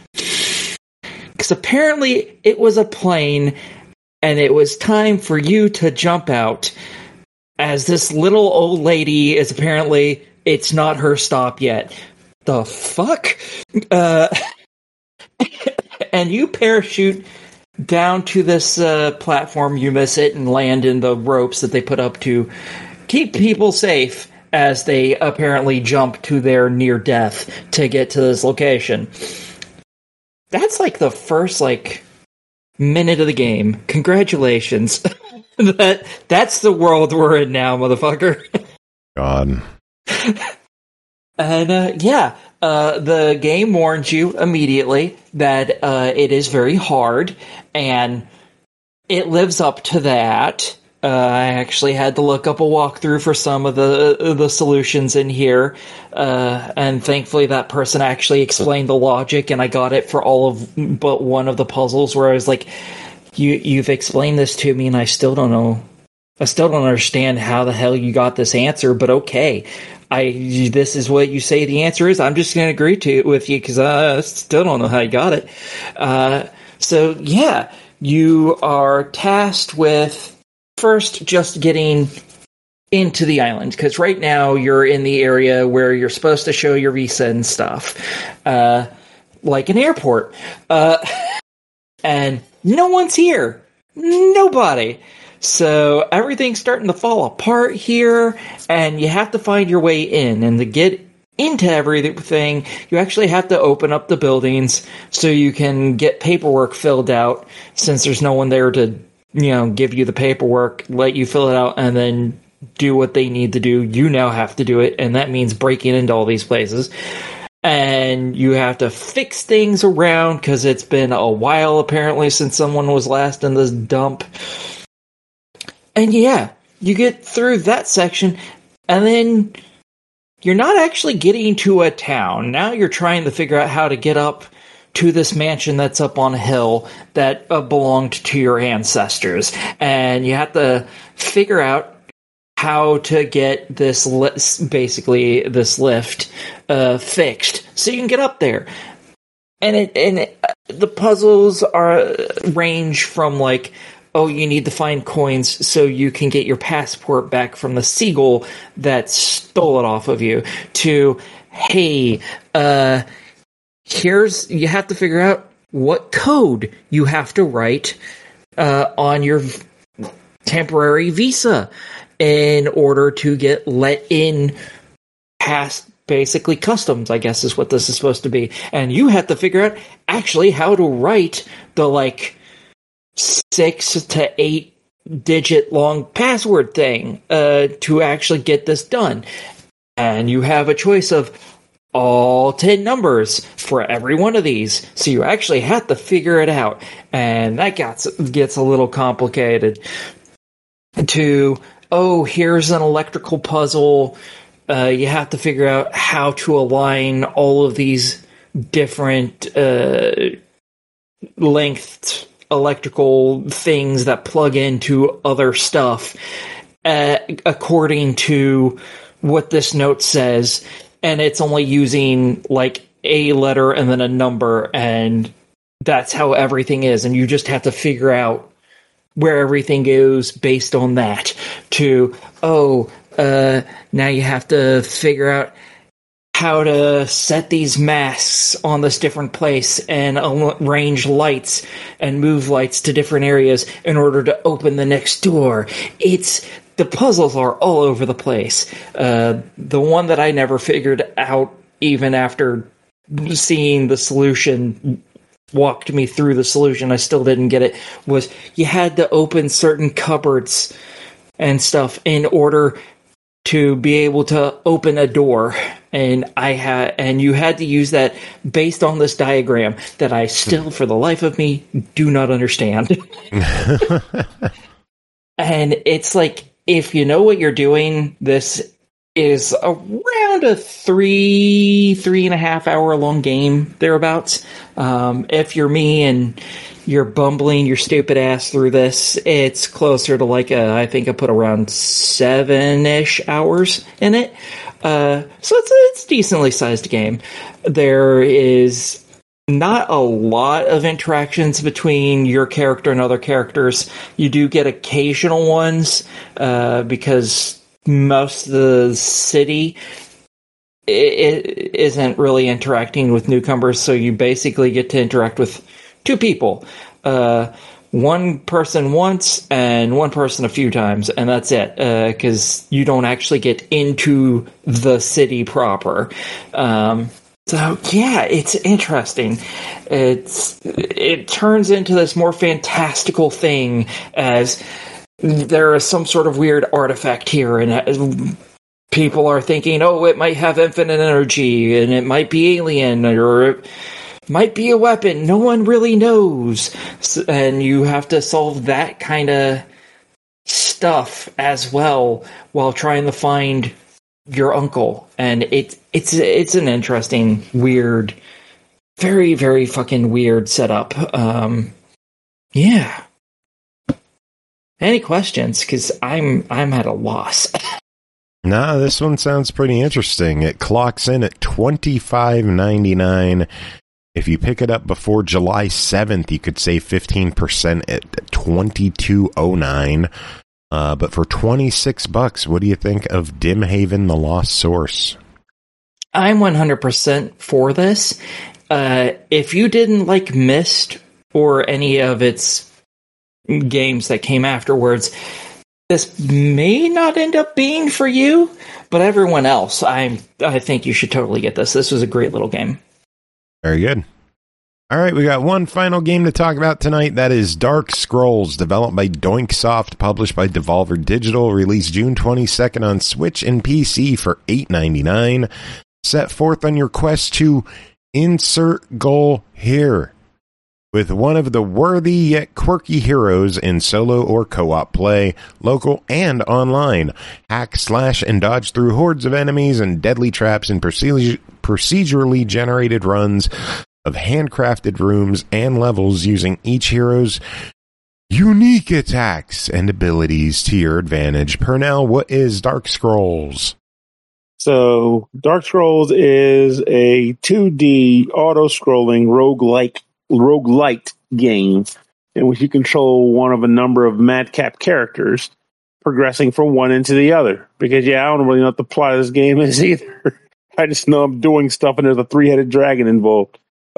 Because apparently it was a plane, and it was time for you to jump out. As this little old lady is apparently, it's not her stop yet. The fuck? And you parachute down to this platform, you miss it, and land in the ropes that they put up to keep people safe as they apparently jump to their near death to get to this location. That's like the first minute of the game. Congratulations. That's the world we're in now, motherfucker. God. And the game warns you immediately that it is very hard, and it lives up to that. I actually had to look up a walkthrough for some of the solutions in here, and thankfully that person actually explained the logic, and I got it for all of but one of the puzzles, where I was like, you've explained this to me, and I still don't know. I still don't understand how the hell you got this answer, but okay. This is what you say the answer is. I'm just going to agree to it with you, because I still don't know how you got it. So, yeah, you are tasked with first just getting into the island, because right now you're in the area where you're supposed to show your visa and stuff, like an airport. And no one's here. Nobody. So everything's starting to fall apart here, and you have to find your way in. And to get into everything, you actually have to open up the buildings so you can get paperwork filled out, since there's no one there to, give you the paperwork, let you fill it out, and then do what they need to do. You now have to do it, and that means breaking into all these places. and you have to fix things around because it's been a while apparently since someone was last in this dump. And yeah, you get through that section, and then you're not actually getting to a town. Now you're trying to figure out how to get up to this mansion that's up on a hill that belonged to your ancestors. And you have to figure out how to get this basically this lift fixed so you can get up there. And the puzzles range from like, oh, you need to find coins so you can get your passport back from the seagull that stole it off of you, to, hey, you have to figure out what code you have to write on your temporary visa in order to get let in past basically customs, I guess is what this is supposed to be. And you have to figure out actually how to write the like 6 to 8 digit long password thing to actually get this done. And you have a choice of all 10 numbers for every one of these. So you actually have to figure it out. And that gets a little complicated. Here's an electrical puzzle. You have to figure out how to align all of these different length electrical things that plug into other stuff according to what this note says. And it's only using like a letter and then a number, and that's how everything is. And you just have to figure out where everything goes based on that. Now you have to figure out how to set these masks on this different place and arrange lights and move lights to different areas in order to open the next door. The puzzles are all over the place. The one that I never figured out, even after seeing the solution, walked me through the solution, I still didn't get it, was you had to open certain cupboards and stuff in order to be able to open a door. And you had to use that based on this diagram that I still, for the life of me, do not understand. And it's like, if you know what you're doing, this is around a 3.5 hour long game, thereabouts. If you're me and you're bumbling your stupid ass through this, it's closer to like I think I put around 7-ish hours in it. So it's a decently sized game. There is not a lot of interactions between your character and other characters. You do get occasional ones because most of the city it isn't really interacting with newcomers, so you basically get to interact with two people. One person once and one person a few times, and that's it, because you don't actually get into the city proper. So yeah, it's interesting. It turns into this more fantastical thing as there is some sort of weird artifact here, and people are thinking, oh, it might have infinite energy, and it might be alien, or it might be a weapon. No one really knows. And you have to solve that kind of stuff as well while trying to find your uncle. And it's an interesting, weird, very, very fucking weird setup. Yeah. Any questions? Because I'm at a loss. No, this one sounds pretty interesting. It clocks in at $25.99. If you pick it up before July 7th, you could save 15% at $22.09. But for $26, what do you think of Dimhaven: The Lost Source? I'm 100% for this. If you didn't like Myst or any of its games that came afterwards, this may not end up being for you, but everyone else, I think you should totally get this. This was a great little game. Very good. All right, we got one final game to talk about tonight. That is Dark Scrolls, developed by Doinksoft, published by Devolver Digital, released June 22nd on Switch and PC for $8.99. Set forth on your quest to insert goal here with one of the worthy yet quirky heroes in solo or co-op play, local and online. Hack, slash, and dodge through hordes of enemies and deadly traps in procedurally generated runs of handcrafted rooms and levels using each hero's unique attacks and abilities to your advantage. Pernell, what is Dark Scrolls? So, Dark Scrolls is a 2D auto-scrolling roguelite game in which you control one of a number of madcap characters progressing from one into the other. Because, I don't really know what the plot of this game is either. I just know I'm doing stuff and there's a 3-headed dragon involved.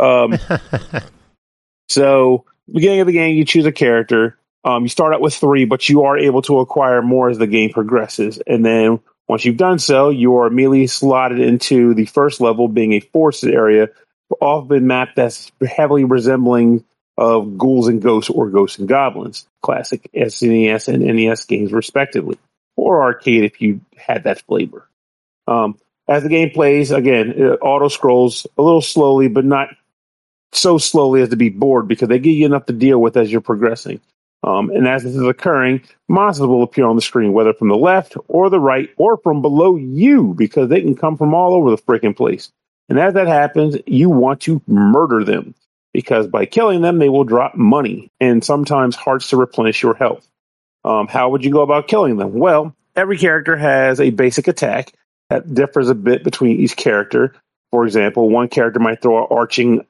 So, beginning of the game, you choose a character. You start out with 3, but you are able to acquire more as the game progresses. And then once you've done so, you are immediately slotted into the first level, being a forested area, often mapped that's heavily resembling of Ghouls and Ghosts or Ghosts and Goblins, classic SNES and NES games respectively, or arcade if you had that flavor. As the game plays, again, it auto-scrolls a little slowly, but not so slowly as to be bored, because they give you enough to deal with as you're progressing. And as this is occurring, monsters will appear on the screen, whether from the left or the right or from below you, because they can come from all over the freaking place. And as that happens, you want to murder them, because by killing them, they will drop money and sometimes hearts to replenish your health. How would you go about killing them? Well, every character has a basic attack that differs a bit between each character. For example, one character might throw an arching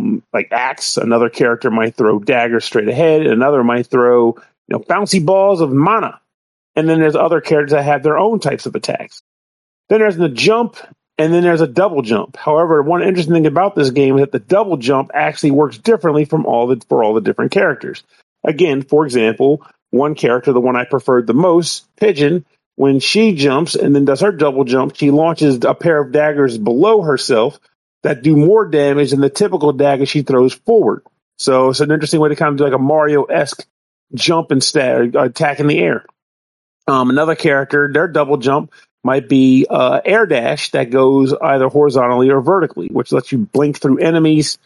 axe, another character might throw daggers straight ahead, and another might throw bouncy balls of mana. And then there's other characters that have their own types of attacks. Then there's the jump, and then there's a double jump. However, one interesting thing about this game is that the double jump actually works differently for all the different characters. Again, for example, one character, the one I preferred the most, Pigeon, when she jumps and then does her double jump, she launches a pair of daggers below herself that do more damage than the typical dagger she throws forward. So it's an interesting way to kind of do like a Mario-esque jump and attack in the air. Another character, their double jump might be air dash that goes either horizontally or vertically, which lets you blink through enemies.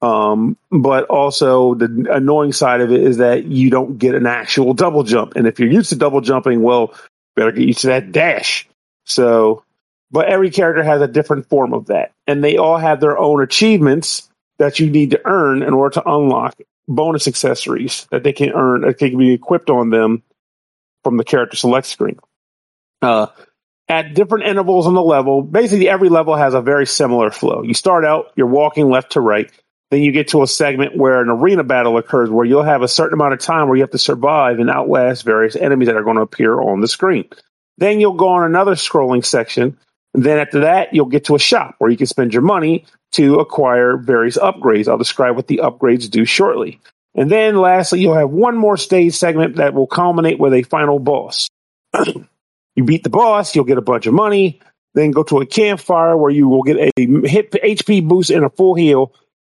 But also the annoying side of it is that you don't get an actual double jump. And if you're used to double jumping, well, better get used to that dash. So, but every character has a different form of that. And they all have their own achievements that you need to earn in order to unlock bonus accessories that they can earn, that can be equipped on them from the character select screen. At different intervals on the level, basically every level has a very similar flow. You start out, you're walking left to right. Then you get to a segment where an arena battle occurs, where you'll have a certain amount of time where you have to survive and outlast various enemies that are going to appear on the screen. Then you'll go on another scrolling section. And then after that, you'll get to a shop where you can spend your money to acquire various upgrades. I'll describe what the upgrades do shortly. And then lastly, you'll have one more stage segment that will culminate with a final boss. You beat the boss, you'll get a bunch of money, then go to a campfire where you will get a hit HP boost and a full heal,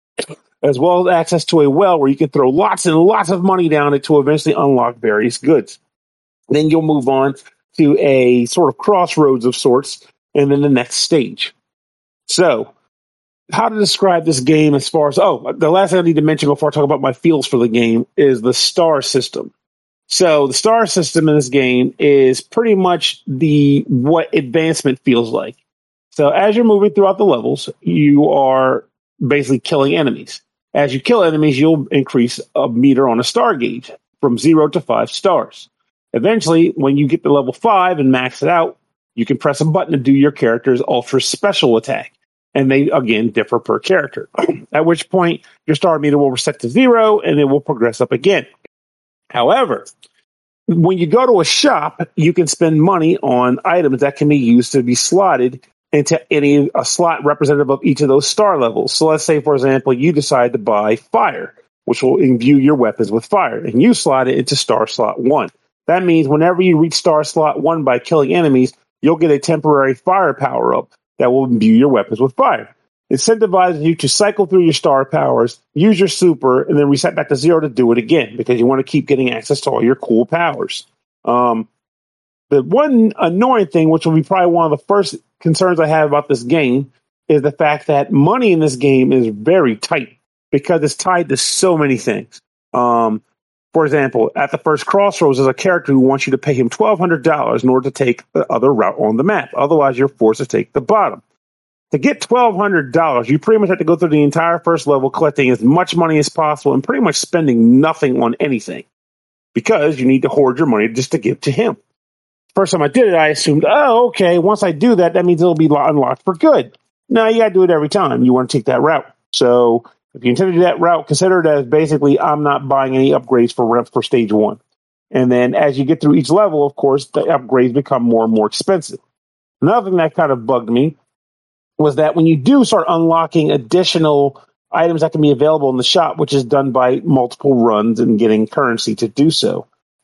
as well as access to a well where you can throw lots and lots of money down it to eventually unlock various goods. Then you'll move on to a sort of crossroads of sorts, and then the next stage. So, how to describe this game as far as... the last thing I need to mention before I talk about my feels for the game is the star system. So, the star system in this game is pretty much what advancement feels like. So, as you're moving throughout the levels, you are basically killing enemies. As you kill enemies, you'll increase a meter on a star gauge from 0 to 5 stars. Eventually, when you get to level 5 and max it out, you can press a button to do your character's ultra special attack. And they, again, differ per character. At which point, your star meter will reset to 0 and it will progress up again. However, when you go to a shop, you can spend money on items that can be used to be slotted into a slot representative of each of those star levels. So let's say, for example, you decide to buy fire, which will imbue your weapons with fire, and you slot it into star slot 1. That means whenever you reach star slot 1 by killing enemies, you'll get a temporary fire power-up that will imbue your weapons with fire. It incentivizes you to cycle through your star powers, use your super, and then reset back to 0 to do it again, because you want to keep getting access to all your cool powers. The one annoying thing, which will be probably one of the first concerns I have about this game, is the fact that money in this game is very tight because it's tied to so many things. For example, at the first crossroads, there's a character who wants you to pay him $1,200 in order to take the other route on the map. Otherwise, you're forced to take the bottom. To get $1,200, you pretty much have to go through the entire first level collecting as much money as possible and pretty much spending nothing on anything because you need to hoard your money just to give to him. First time I did it, I assumed, oh, okay, once I do that, that means it'll be unlocked for good. No, you got to do it every time you want to take that route. So if you intend to do that route, consider it as basically I'm not buying any upgrades for stage 1. And then as you get through each level, of course, the upgrades become more and more expensive. Another thing that kind of bugged me was that when you do start unlocking additional items that can be available in the shop, which is done by multiple runs and getting currency to do so,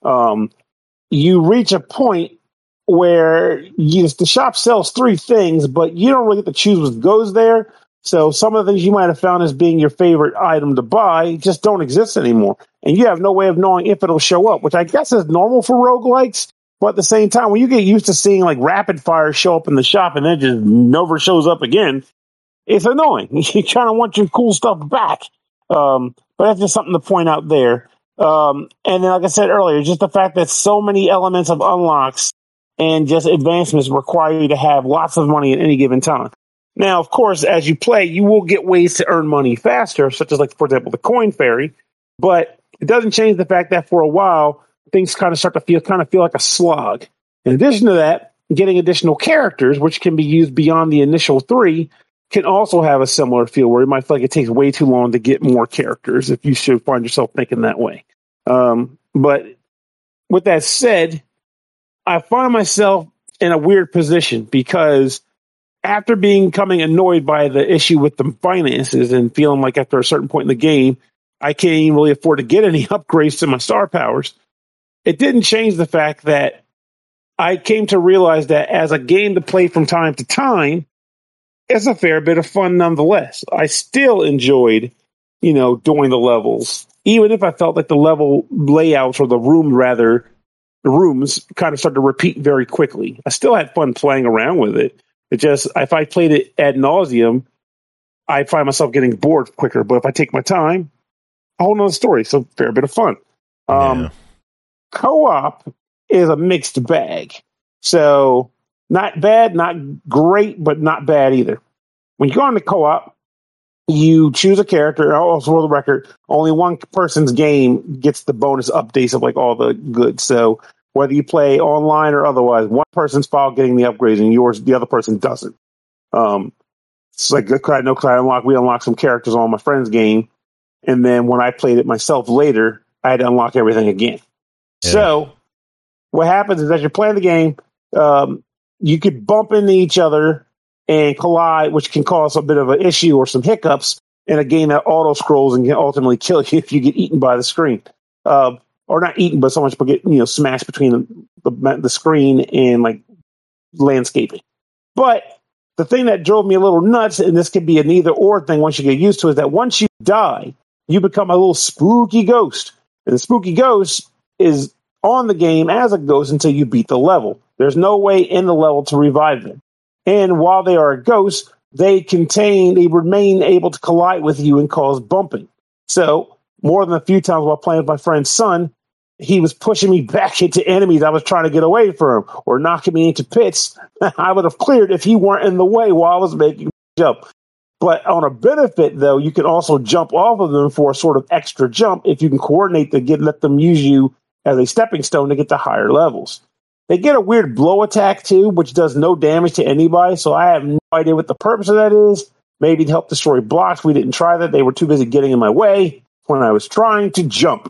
you reach a point where the shop sells 3 things, but you don't really get to choose what goes there. So some of the things you might have found as being your favorite item to buy just don't exist anymore. And you have no way of knowing if it'll show up, which I guess is normal for roguelikes. But at the same time, when you get used to seeing like rapid fire show up in the shop and then just never shows up again, it's annoying. You kind of want your cool stuff back. But that's just something to point out there. And then, like I said earlier, just the fact that so many elements of unlocks and just advancements require you to have lots of money at any given time. Now, of course, as you play, you will get ways to earn money faster, such as, like, for example, the coin fairy. But it doesn't change the fact that for a while, things kind of start to feel like a slog. In addition to that, getting additional characters, which can be used beyond the initial 3, can also have a similar feel where you might feel like it takes way too long to get more characters if you should find yourself thinking that way. But with that said, I find myself in a weird position because after becoming annoyed by the issue with the finances and feeling like after a certain point in the game, I can't even really afford to get any upgrades to my star powers, it didn't change the fact that I came to realize that as a game to play from time to time, it's a fair bit of fun nonetheless. I still enjoyed, doing the levels, even if I felt like the level layouts or the rooms kind of started to repeat very quickly. I still had fun playing around with it. It just, if I played it ad nauseum, I find myself getting bored quicker. But if I take my time, a whole nother story. So fair bit of fun. Co-op is a mixed bag. So not bad, not great, but not bad either. When you go on the co-op, you choose a character. Also, for the record, only one person's game gets the bonus updates of like all the goods. So whether you play online or otherwise, one person's file getting the upgrades and the other person doesn't. It's like we unlocked some characters on my friend's game, and then when I played it myself later, I had to unlock everything again. Yeah. So what happens is as you're playing the game, you could bump into each other and collide, which can cause a bit of an issue or some hiccups in a game that auto scrolls and can ultimately kill you if you get eaten by the screen. Or not eaten, but so much but get smashed between the screen and like landscaping. But the thing that drove me a little nuts, and this could be an either or thing once you get used to it, is that once you die, you become a little spooky ghost. And the spooky ghost is on the game as a ghost until you beat the level. There's no way in the level to revive them. And while they are a ghost, they remain able to collide with you and cause bumping. So more than a few times while playing with my friend's son, he was pushing me back into enemies I was trying to get away from or knocking me into pits I would have cleared if he weren't in the way while I was making the jump. But on a benefit, though, you can also jump off of them for a sort of extra jump if you can coordinate let them use you as a stepping stone to get to higher levels. They get a weird blow attack, too, which does no damage to anybody, so I have no idea what the purpose of that is. Maybe to help destroy blocks. We didn't try that. They were too busy getting in my way when I was trying to jump.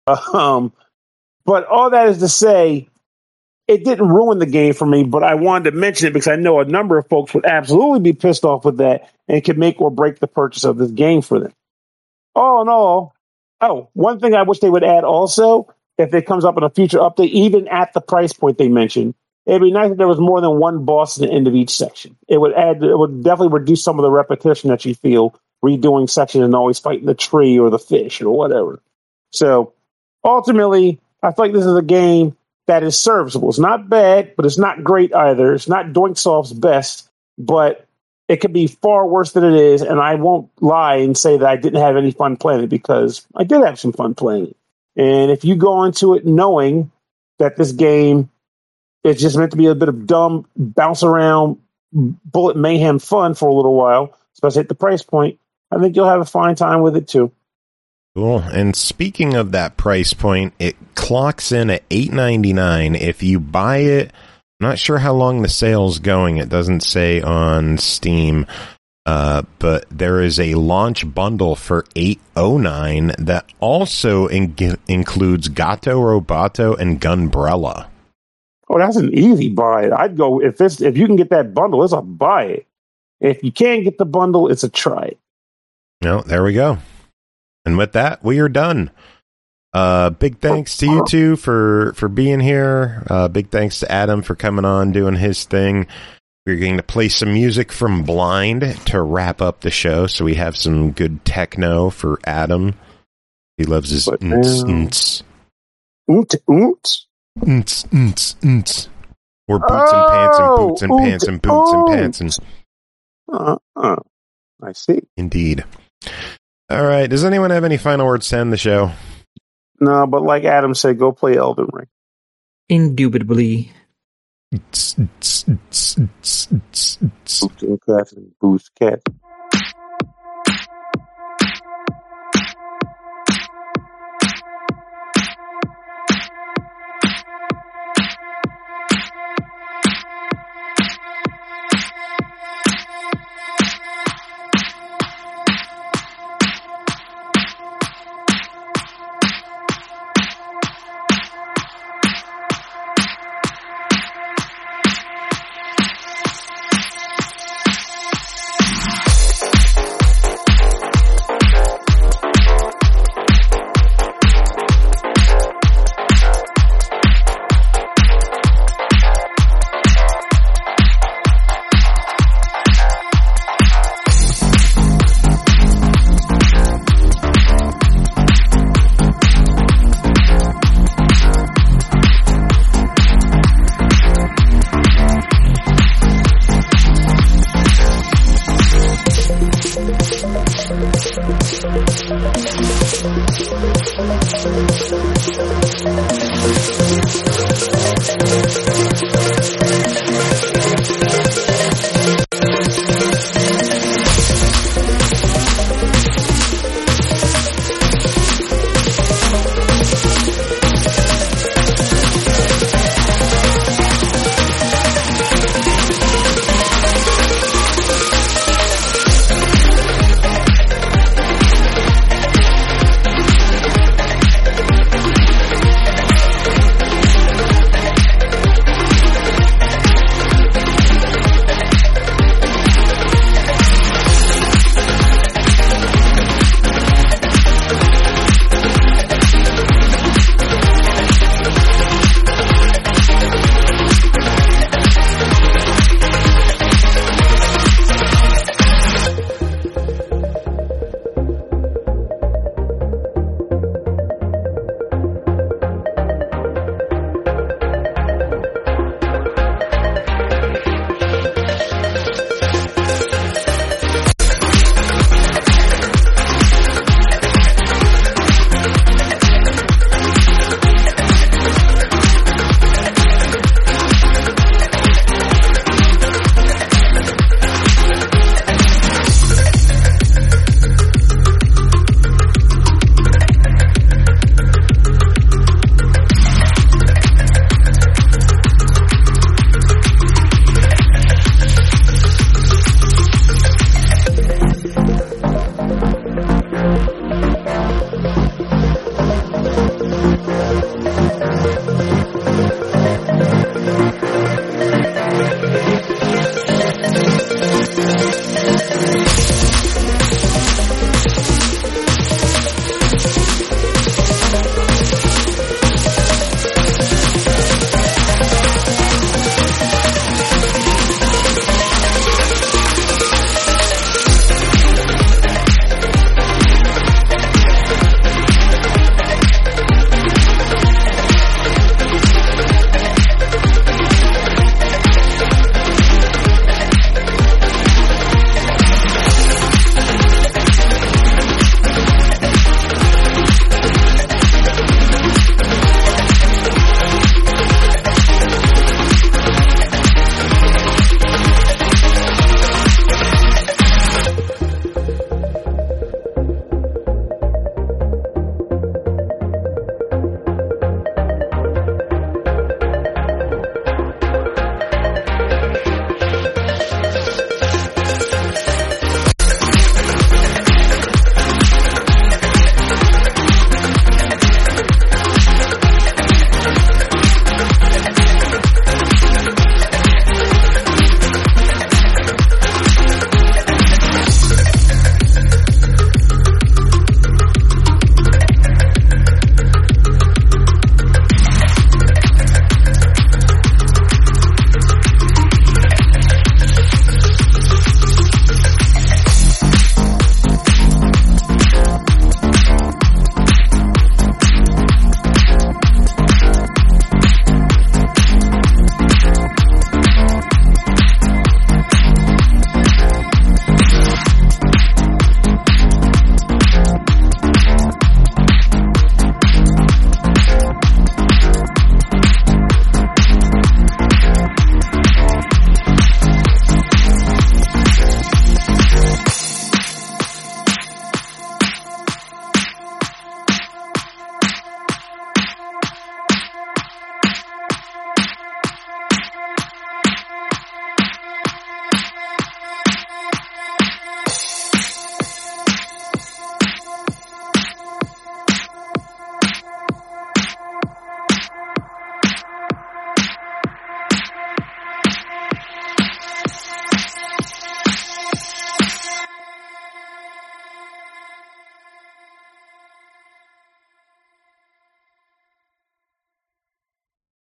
But all that is to say, it didn't ruin the game for me, but I wanted to mention it because I know a number of folks would absolutely be pissed off with that and could make or break the purchase of this game for them. All in all, one thing I wish they would add also, if it comes up in a future update, even at the price point they mentioned, it'd be nice if there was more than one boss at the end of each section. It would definitely reduce some of the repetition that you feel redoing sections and always fighting the tree or the fish or whatever. So ultimately, I feel like this is a game that is serviceable. It's not bad, but it's not great either. It's not Doinksoft's best, but it could be far worse than it is, and I won't lie and say that I didn't have any fun playing it, because I did have some fun playing it. And if you go into it knowing that this game is just meant to be a bit of dumb, bounce around, bullet mayhem fun for a little while, especially at the price point, I think you'll have a fine time with it too. Cool. And speaking of that price point, it clocks in at $8.99. If you buy it, I'm not sure how long the sale's going. It doesn't say on Steam. But there is a launch bundle for $8.09 that also includes Gato Roboto and Gunbrella. Oh, that's an easy buy. I'd go if you can get that bundle, it's a buy it. If you can't get the bundle, it's a try it. No, there we go. And with that, we are done. Big thanks to you two for being here. Big thanks to Adam for coming on, doing his thing. We're going to play some music from Blind to wrap up the show, so we have some good techno for Adam. He loves his nts. Or boots and pants and boots and pants and boots and pants and... I see. Indeed. All right. Does anyone have any final words to end the show? No, but like Adam said, go play Elden Ring. Indubitably. Boots and cats and boots cats.